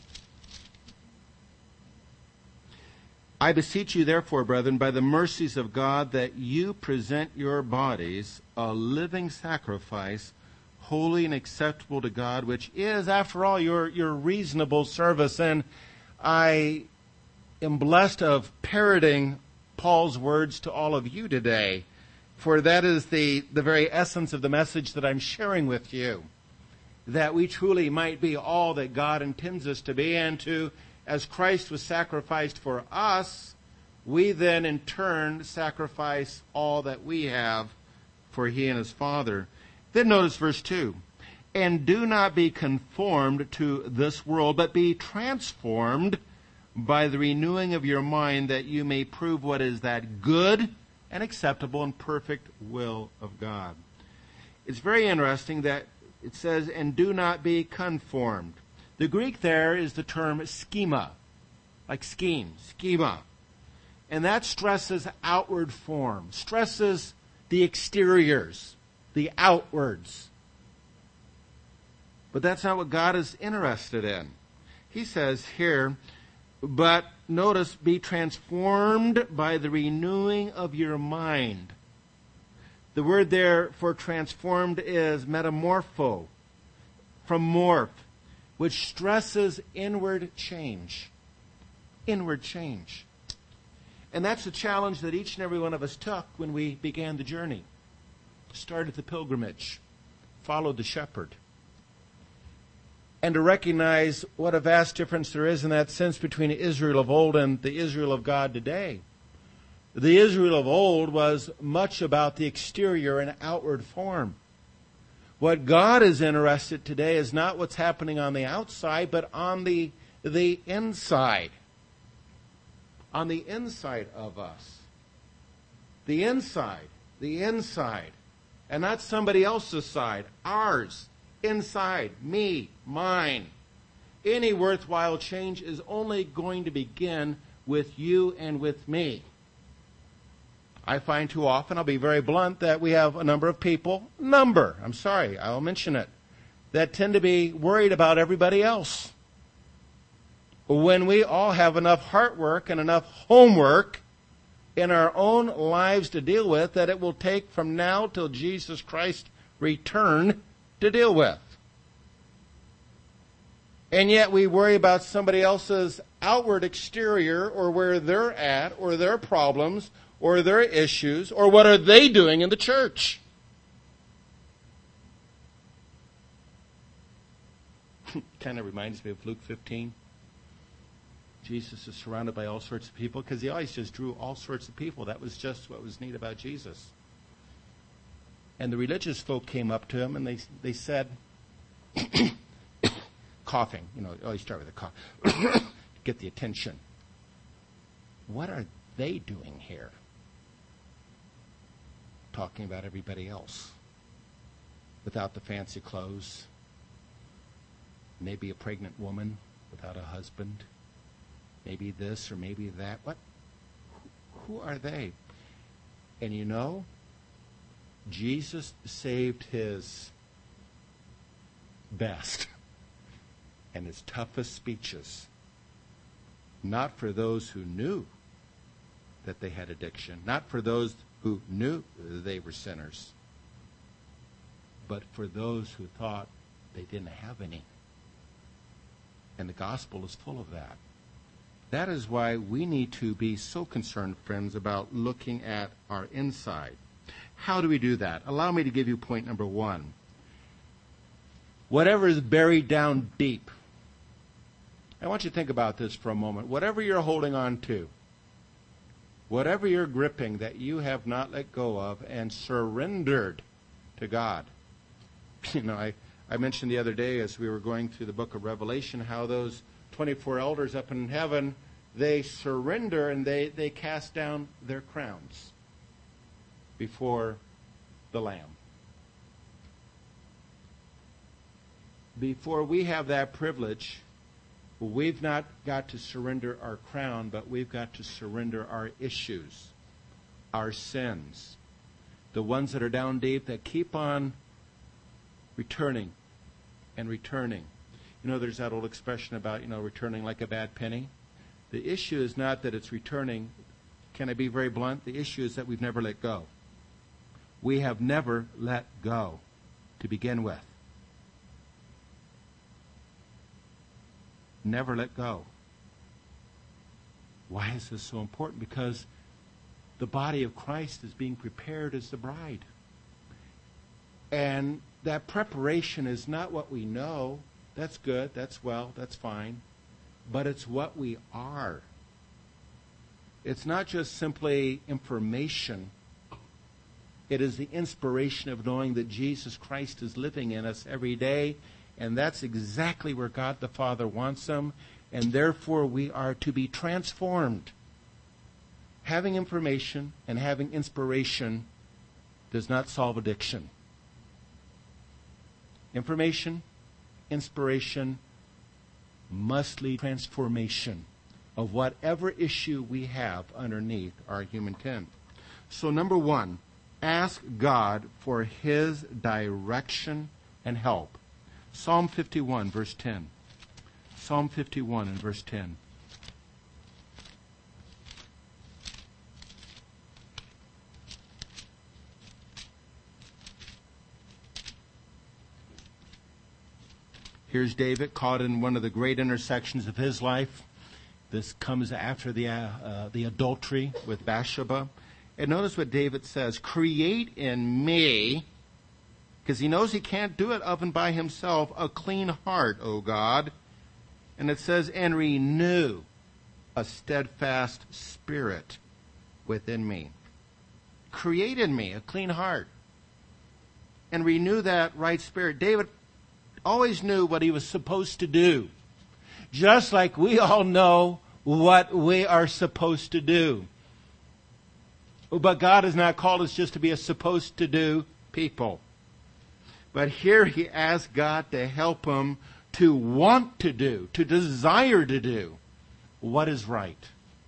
I beseech you, therefore, brethren, by the mercies of God, that you present your bodies a living sacrifice, holy and acceptable to God, which is, after all, your reasonable service. And I am blessed of parroting Paul's words to all of you today, for that is the very essence of the message that I'm sharing with you, that we truly might be all that God intends us to be, and to, as Christ was sacrificed for us, we then in turn sacrifice all that we have for He and His Father. Then notice verse 2. And do not be conformed to this world, but be transformed by the renewing of your mind, that you may prove what is that good and acceptable and perfect will of God. It's very interesting that it says, and do not be conformed. The Greek there is the term schema, like schema. And that stresses outward form, stresses the exteriors, the outwards. But that's not what God is interested in. He says here, but notice, be transformed by the renewing of your mind. The word there for transformed is metamorpho, from morph, which stresses inward change. Inward change. And that's the challenge that each and every one of us took when we began the journey. Started the pilgrimage, followed the shepherd. And to recognize what a vast difference there is in that sense between Israel of old and the Israel of God today. The Israel of old was much about the exterior and outward form. What God is interested today is not what's happening on the outside, but on the inside. On the inside of us. The inside. And not somebody else's side. Ours. Inside. Me. Mine. Any worthwhile change is only going to begin with you and with me. I find too often, I'll be very blunt, that we have a number of people, I'll mention it, that tend to be worried about everybody else. When we all have enough heart work and enough homework in our own lives to deal with, that it will take from now till Jesus Christ return to deal with. And yet we worry about somebody else's outward exterior, or where they're at, or their problems, or their issues, or what are they doing in the church. Kind of reminds me of Luke 15. Jesus is surrounded by all sorts of people, because he always just drew all sorts of people. That was just what was neat about Jesus. And the religious folk came up to him and they said, coughing, always start with a cough, to get the attention. What are they doing here? Talking about everybody else. Without the fancy clothes. Maybe a pregnant woman without a husband. Maybe this or maybe that. What? Who are they? And Jesus saved his best and his toughest speeches, not for those who knew that they had addiction, not for those who knew they were sinners, but for those who thought they didn't have any. And the gospel is full of that. That is why we need to be so concerned, friends, about looking at our inside. How do we do that? Allow me to give you point number 1. Whatever is buried down deep. I want you to think about this for a moment. Whatever you're holding on to, Whatever you're gripping that you have not let go of and surrendered to God. You know, I mentioned the other day as we were going through the book of Revelation how those 24 elders up in heaven, they surrender and they cast down their crowns before the Lamb. Before we have that privilege, we've not got to surrender our crown, but we've got to surrender our issues, our sins, the ones that are down deep that keep on returning and returning. You know, there's that old expression about, returning like a bad penny. The issue is not that it's returning. Can I be very blunt? The issue is that we've never let go. We have never let go to begin with. Never let go. Why is this so important? Because the body of Christ is being prepared as the bride. And that preparation is not what we know. That's good, that's well, that's fine. But it's what we are. It's not just simply information. It is the inspiration of knowing that Jesus Christ is living in us every day. And that's exactly where God the Father wants them. And therefore we are to be transformed. Having information and having inspiration does not solve addiction. Information, inspiration must lead to transformation of whatever issue we have underneath our human tent. So number one, ask God for His direction and help. Psalm 51, verse 10. Psalm 51 and verse 10. Here's David caught in one of the great intersections of his life. This comes after the adultery with Bathsheba. And notice what David says, create in me, because he knows he can't do it of and by himself, a clean heart, O God. And it says, and renew a steadfast spirit within me. Create in me a clean heart. And renew that right spirit. David always knew what he was supposed to do. Just like we all know what we are supposed to do. But God has not called us just to be a supposed to do people. But here he asked God to help him to want to do, to desire to do what is right.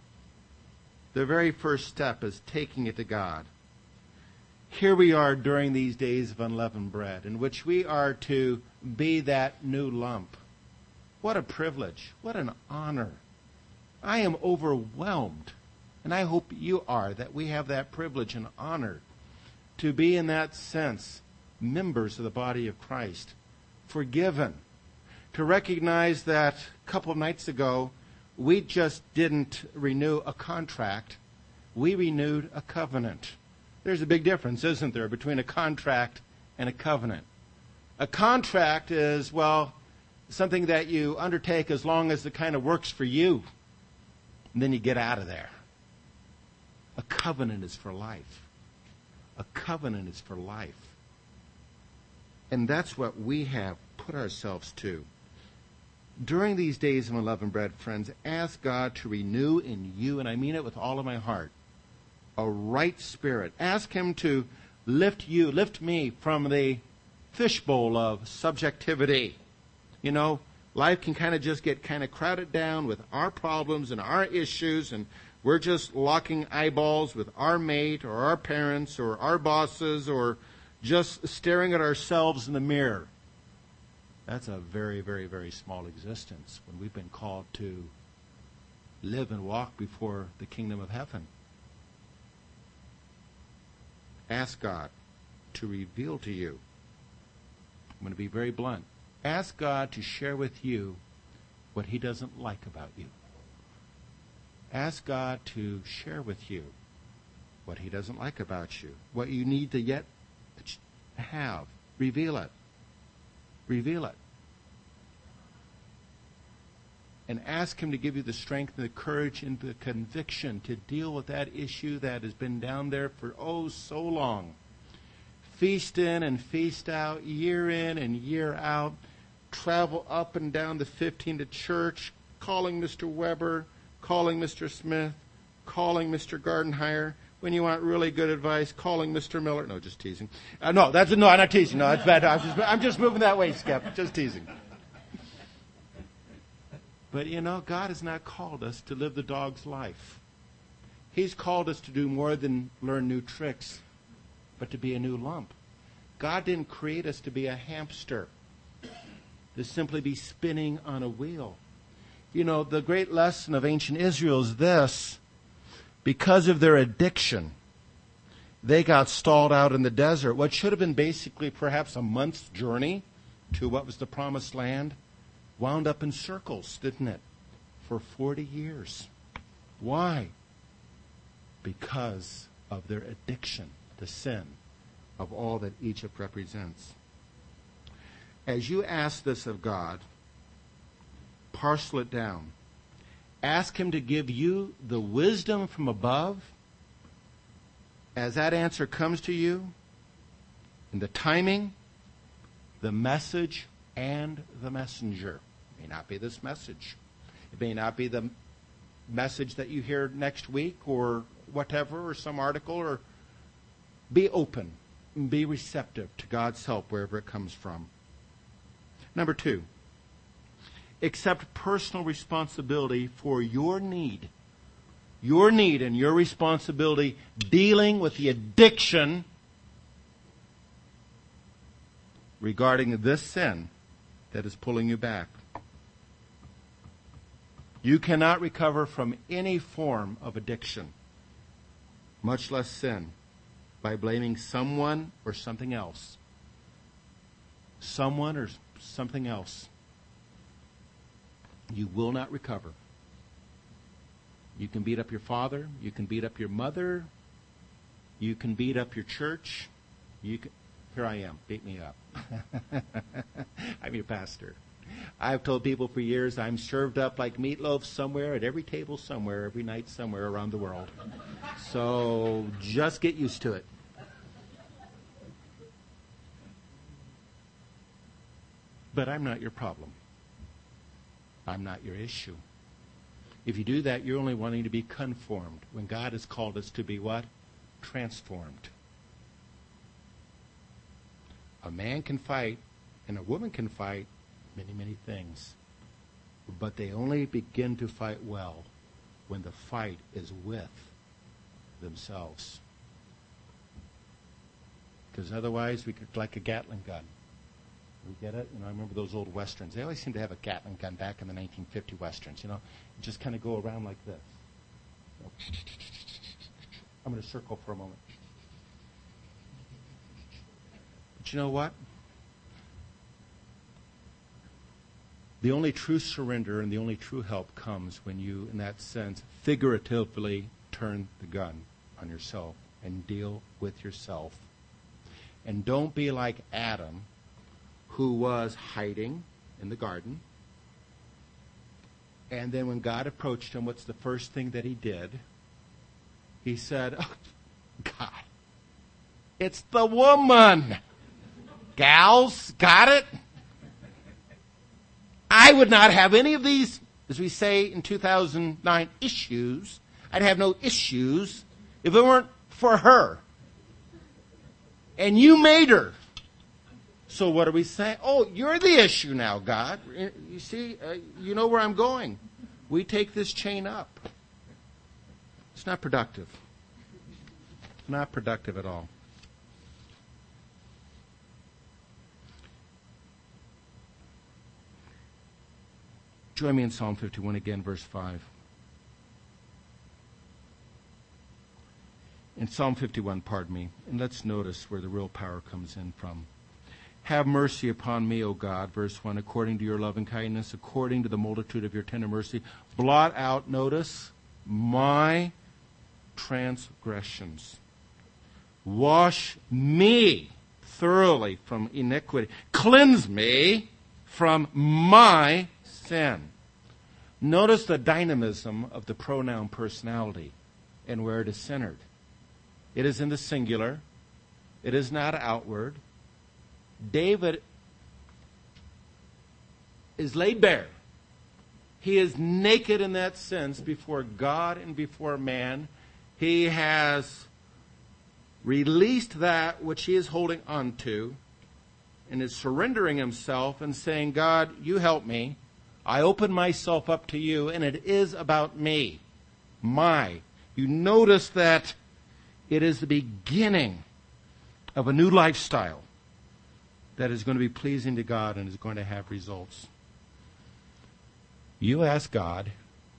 The very first step is taking it to God. Here we are during these days of unleavened bread, in which we are to be that new lump. What a privilege. What an honor. I am overwhelmed, and I hope you are, that we have that privilege and honor to be in that sense members of the body of Christ, forgiven, to recognize that a couple of nights ago we just didn't renew a contract, we renewed a covenant. There's a big difference, isn't there, between a contract and a covenant. A contract is, well, something that you undertake as long as it kind of works for you, and then you get out of there. A covenant is for life. A covenant is for life. And that's what we have put ourselves to. During these days of unleavened bread, friends, ask God to renew in you, and I mean it with all of my heart, a right spirit. Ask Him to lift me from the fishbowl of subjectivity. You know, life can kind of just get kind of crowded down with our problems and our issues, and we're just locking eyeballs with our mate or our parents or our bosses or just staring at ourselves in the mirror. That's a very, very, very small existence when we've been called to live and walk before the kingdom of heaven. Ask God to reveal to you. I'm going to be very blunt. Ask God to share with you what He doesn't like about you. Ask God to share with you what He doesn't like about you, what you need to yet have. Reveal it. Reveal it. and ask Him to give you the strength and the courage and the conviction to deal with that issue that has been down there for so long. Feast in and feast out, year in and year out. Travel up and down the 15 to church, calling Mr. Weber, calling Mr. Smith, calling Mr. Gardenhire. When you want really good advice, calling Mr. Miller. No, just teasing. I'm not teasing. No, that's bad. I'm just moving that way, Skip. Just teasing. But God has not called us to live the dog's life. He's called us to do more than learn new tricks, but to be a new lump. God didn't create us to be a hamster, to simply be spinning on a wheel. The great lesson of ancient Israel is this: because of their addiction, they got stalled out in the desert. What should have been basically perhaps a month's journey to what was the promised land wound up in circles, didn't it? For 40 years. Why? Because of their addiction to sin, of all that Egypt represents. As you ask this of God, parcel it down. Ask Him to give you the wisdom from above. As that answer comes to you, in the timing, the message, and the messenger. It may not be this message. It may not be the message that you hear next week or whatever, or some article, or be open and be receptive to God's help wherever it comes from. Number 2, accept personal responsibility for your need and your responsibility dealing with the addiction regarding this sin that is pulling you back. You cannot recover from any form of addiction, much less sin, by blaming someone or something else. Someone or something else. You will not recover. You can beat up your father. You can beat up your mother. You can beat up your church. Here I am. Beat me up. I'm your pastor. I've told people for years I'm served up like meatloaf somewhere at every table somewhere, every night somewhere around the world. So just get used to it. But I'm not your problem. I'm not your issue. If you do that, you're only wanting to be conformed when God has called us to be what? Transformed. A man can fight and a woman can fight many, many things. But they only begin to fight well when the fight is with themselves. Because otherwise we could like a Gatling gun. We get it? I remember those old Westerns. They always seem to have a Gatling gun back in the 1950 Westerns. You just kind of go around like this. I'm going to circle for a moment. But you know what? The only true surrender and the only true help comes when you, in that sense, figuratively turn the gun on yourself and deal with yourself. And don't be like Adam, who was hiding in the garden. And then when God approached him, what's the first thing that he did? He said, "Oh, God, it's the woman. Gals, got it? I would not have any of these, as we say in 2009, issues. I'd have no issues if it weren't for her. And you made her. So what are we saying? Oh, you're the issue now, God. You see, you know where I'm going. We take this chain up. It's not productive. Not productive at all. Join me in Psalm 51 again, verse 5. In Psalm 51, pardon me, and let's notice where the real power comes in from. Have mercy upon me, O God, verse 1, according to your loving kindness, according to the multitude of your tender mercy. Blot out, notice, my transgressions. Wash me thoroughly from iniquity. Cleanse me from my sin. Notice the dynamism of the pronoun personality and where it is centered. It is in the singular. It is not outward. David is laid bare. He is naked in that sense before God and before man. He has released that which he is holding on to and is surrendering himself and saying, God, you help me. I open myself up to you, and it is about me. You notice that it is the beginning of a new lifestyle that is going to be pleasing to God and is going to have results. You ask God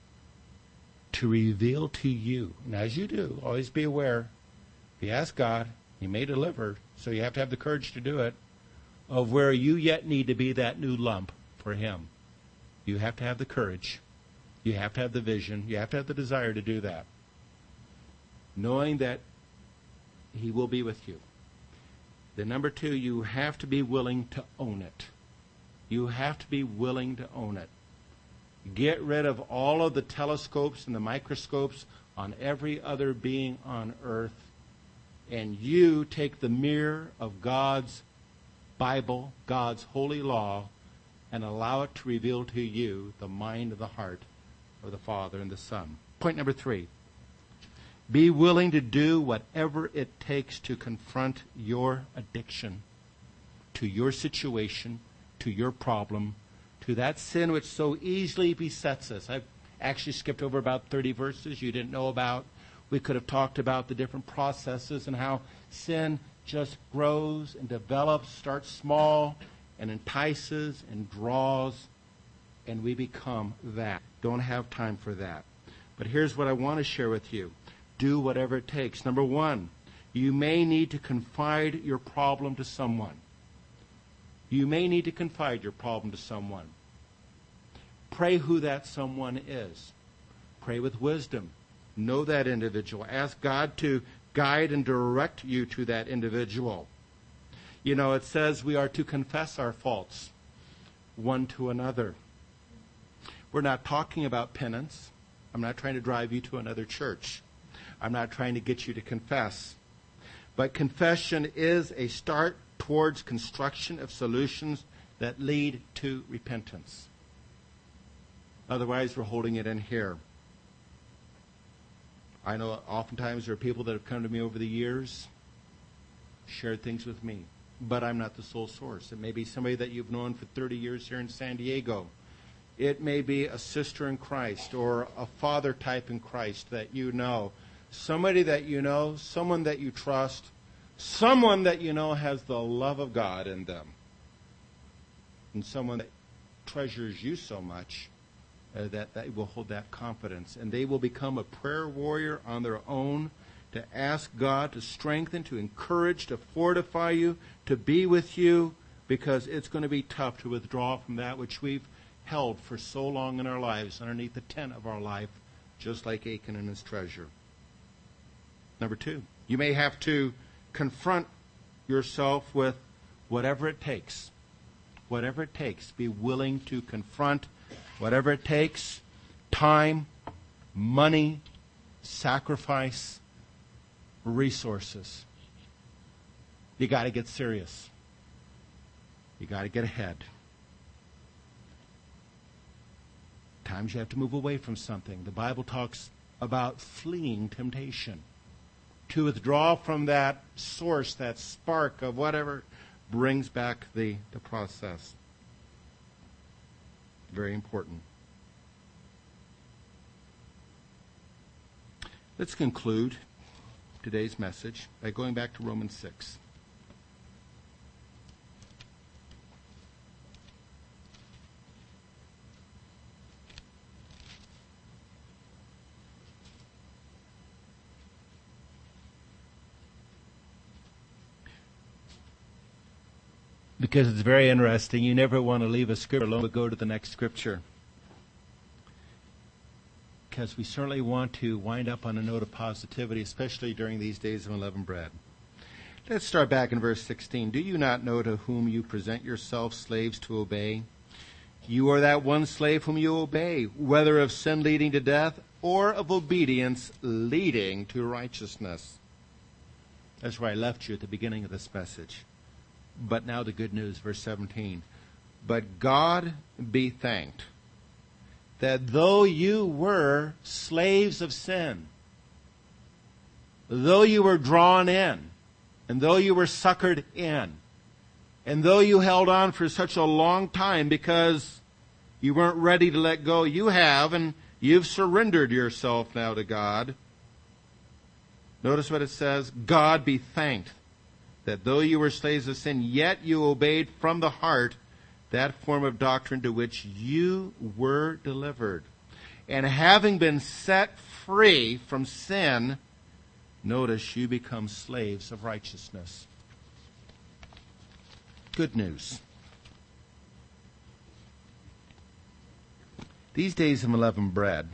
to reveal to you, and as you do, always be aware, if you ask God, He may deliver, so you have to have the courage to do it, of where you yet need to be that new lump for Him. You have to have the courage. You have to have the vision. You have to have the desire to do that. Knowing that He will be with you. Then number 2, you have to be willing to own it. You have to be willing to own it. Get rid of all of the telescopes and the microscopes on every other being on earth, and you take the mirror of God's Bible, God's holy law, and allow it to reveal to you the mind of the heart of the Father and the Son. Point number 3. Be willing to do whatever it takes to confront your addiction, to your situation, to your problem, to that sin which so easily besets us. I've actually skipped over about 30 verses you didn't know about. We could have talked about the different processes and how sin just grows and develops, starts small, and entices and draws, and we become that. Don't have time for that. But here's what I want to share with you. Do whatever it takes. Number 1, you may need to confide your problem to someone. You may need to confide your problem to someone. Pray who that someone is. Pray with wisdom. Know that individual. Ask God to guide and direct you to that individual. You know, it says we are to confess our faults one to another. We're not talking about penance. I'm not trying to drive you to another church. I'm not trying to get you to confess. But confession is a start towards construction of solutions that lead to repentance. Otherwise, we're holding it in here. I know oftentimes there are people that have come to me over the years, shared things with me, but I'm not the sole source. It may be somebody that you've known for 30 years here in San Diego. It may be a sister in Christ or a father type in Christ that you know. Somebody that you know, someone that you trust, someone that you know has the love of God in them, and someone that treasures you so much that they will hold that confidence. And they will become a prayer warrior on their own to ask God to strengthen, to encourage, to fortify you, to be with you, because it's going to be tough to withdraw from that which we've held for so long in our lives underneath the tent of our life, just like Achan and his treasure. Number 2, you may have to confront yourself with whatever it takes. Whatever it takes. Be willing to confront whatever it takes. Time, money, sacrifice, resources. You got to get serious. You got to get ahead. Times you have to move away from something. The Bible talks about fleeing temptation. To withdraw from that source, that spark of whatever brings back the process. Very important. Let's conclude today's message by going back to Romans 6. Because it's very interesting. You never want to leave a scripture alone, but go to the next scripture. Because we certainly want to wind up on a note of positivity, especially during these days of unleavened bread. Let's start back in verse 16. Do you not know to whom you present yourselves slaves to obey? You are that one slave whom you obey, whether of sin leading to death or of obedience leading to righteousness. That's where I left you at the beginning of this message. But now the good news, verse 17. But God be thanked that though you were slaves of sin, though you were drawn in, and though you were suckered in, and though you held on for such a long time because you weren't ready to let go, you have, and you've surrendered yourself now to God. Notice what it says, God be thanked that though you were slaves of sin, yet you obeyed from the heart that form of doctrine to which you were delivered. And having been set free from sin, notice you become slaves of righteousness. Good news. These days of unleavened bread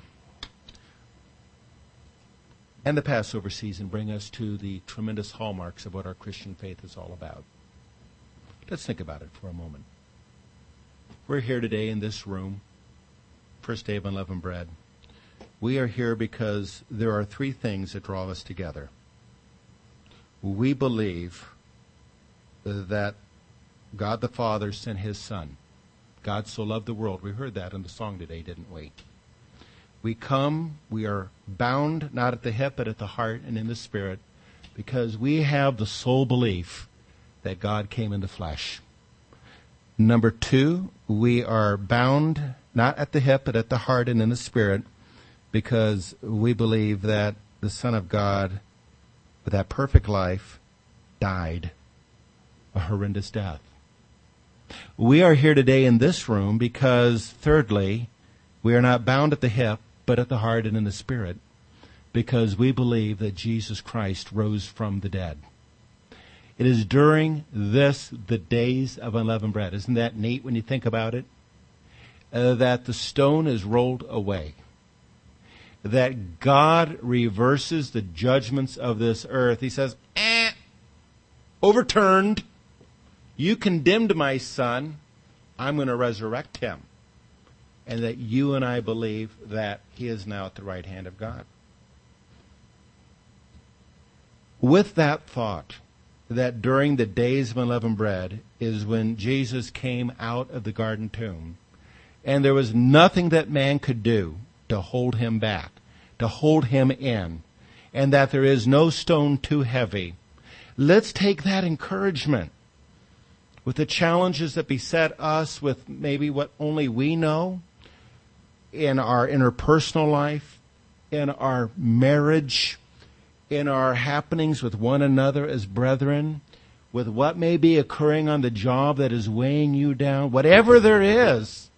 and the Passover season bring us to the tremendous hallmarks of what our Christian faith is all about. Let's think about it for a moment. We're here today in this room, first day of unleavened bread. We are here because there are three things that draw us together. We believe that God the Father sent His Son. God so loved the world. We heard that in the song today, didn't we? We come, we are bound not at the hip but at the heart and in the spirit because we have the sole belief that God came in the flesh. Number two, we are bound not at the hip but at the heart and in the spirit because we believe that the Son of God with that perfect life died a horrendous death. We are here today in this room because, thirdly, we are not bound at the hip but at the heart and in the spirit because we believe that Jesus Christ rose from the dead. It is during this, the days of unleavened bread. Isn't that neat when you think about it? That the stone is rolled away. That God reverses the judgments of this earth. He says, overturned. You condemned my son. I'm going to resurrect him. And that you and I believe that he is now at the right hand of God. With that thought, that during the days of unleavened bread is when Jesus came out of the garden tomb, and there was nothing that man could do to hold him back, to hold him in, and that there is no stone too heavy. Let's take that encouragement with the challenges that beset us with maybe what only we know in our interpersonal life, in our marriage, in our happenings with one another as brethren, with what may be occurring on the job that is weighing you down. Whatever there is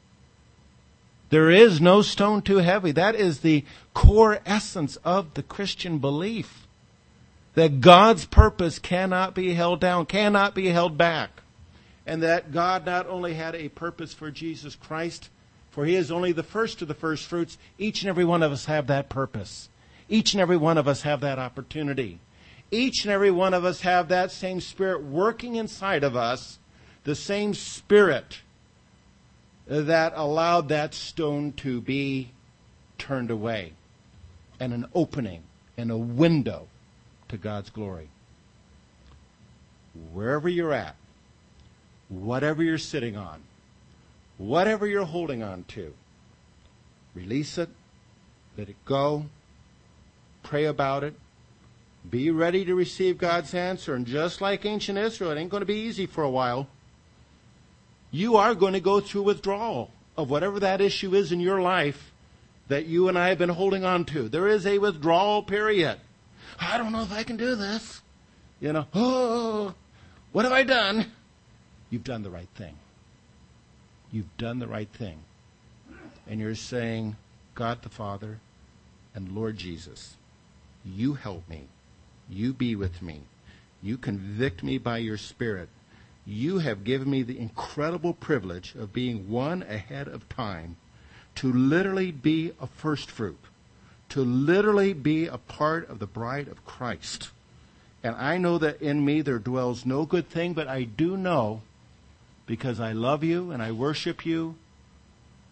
no stone too heavy. That is the core essence of the Christian belief. That God's purpose cannot be held down, cannot be held back. And that God not only had a purpose for Jesus Christ, for He is only the first of the first fruits, each and every one of us have that purpose. Each and every one of us have that opportunity. Each and every one of us have that same Spirit working inside of us, the same Spirit that allowed that stone to be turned away, and an opening and a window to God's glory. Wherever you're at, whatever you're sitting on, whatever you're holding on to, release it, let it go, pray about it, be ready to receive God's answer. And just like ancient Israel, it ain't going to be easy for a while. You are going to go through withdrawal of whatever that issue is in your life that you and I have been holding on to. There is a withdrawal period. I don't know if I can do this. Oh, what have I done? You've done the right thing. You've done the right thing. And you're saying, God the Father and Lord Jesus, you help me. You be with me. You convict me by your Spirit. You have given me the incredible privilege of being one ahead of time to literally be a first fruit, to literally be a part of the bride of Christ. And I know that in me there dwells no good thing, but I do know, because I love you and I worship you,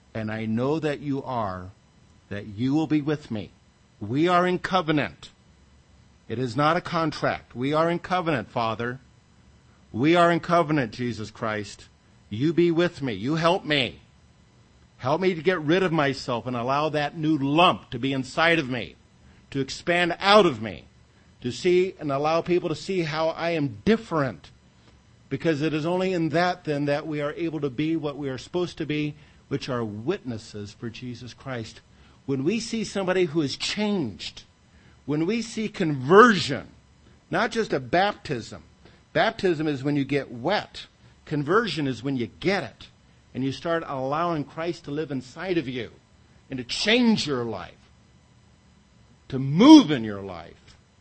and I know that you are, that you will be with me. We are in covenant. It is not a contract. We are in covenant, Father. We are in covenant, Jesus Christ. You be with me. You help me. Help me to get rid of myself and allow that new lump to be inside of me, to expand out of me, to see and allow people to see how I am different. Because it is only in that, then, that we are able to be what we are supposed to be, which are witnesses for Jesus Christ. When we see somebody who is changed, when we see conversion, not just a baptism. Baptism is when you get wet. Conversion is when you get it. And you start allowing Christ to live inside of you and to change your life, to move in your life.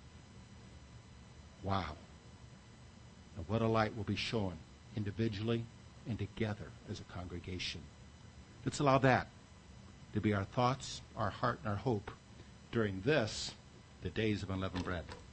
Wow. And what a light will be shown individually and together as a congregation. Let's allow that to be our thoughts, our heart, and our hope during this, the days of unleavened bread.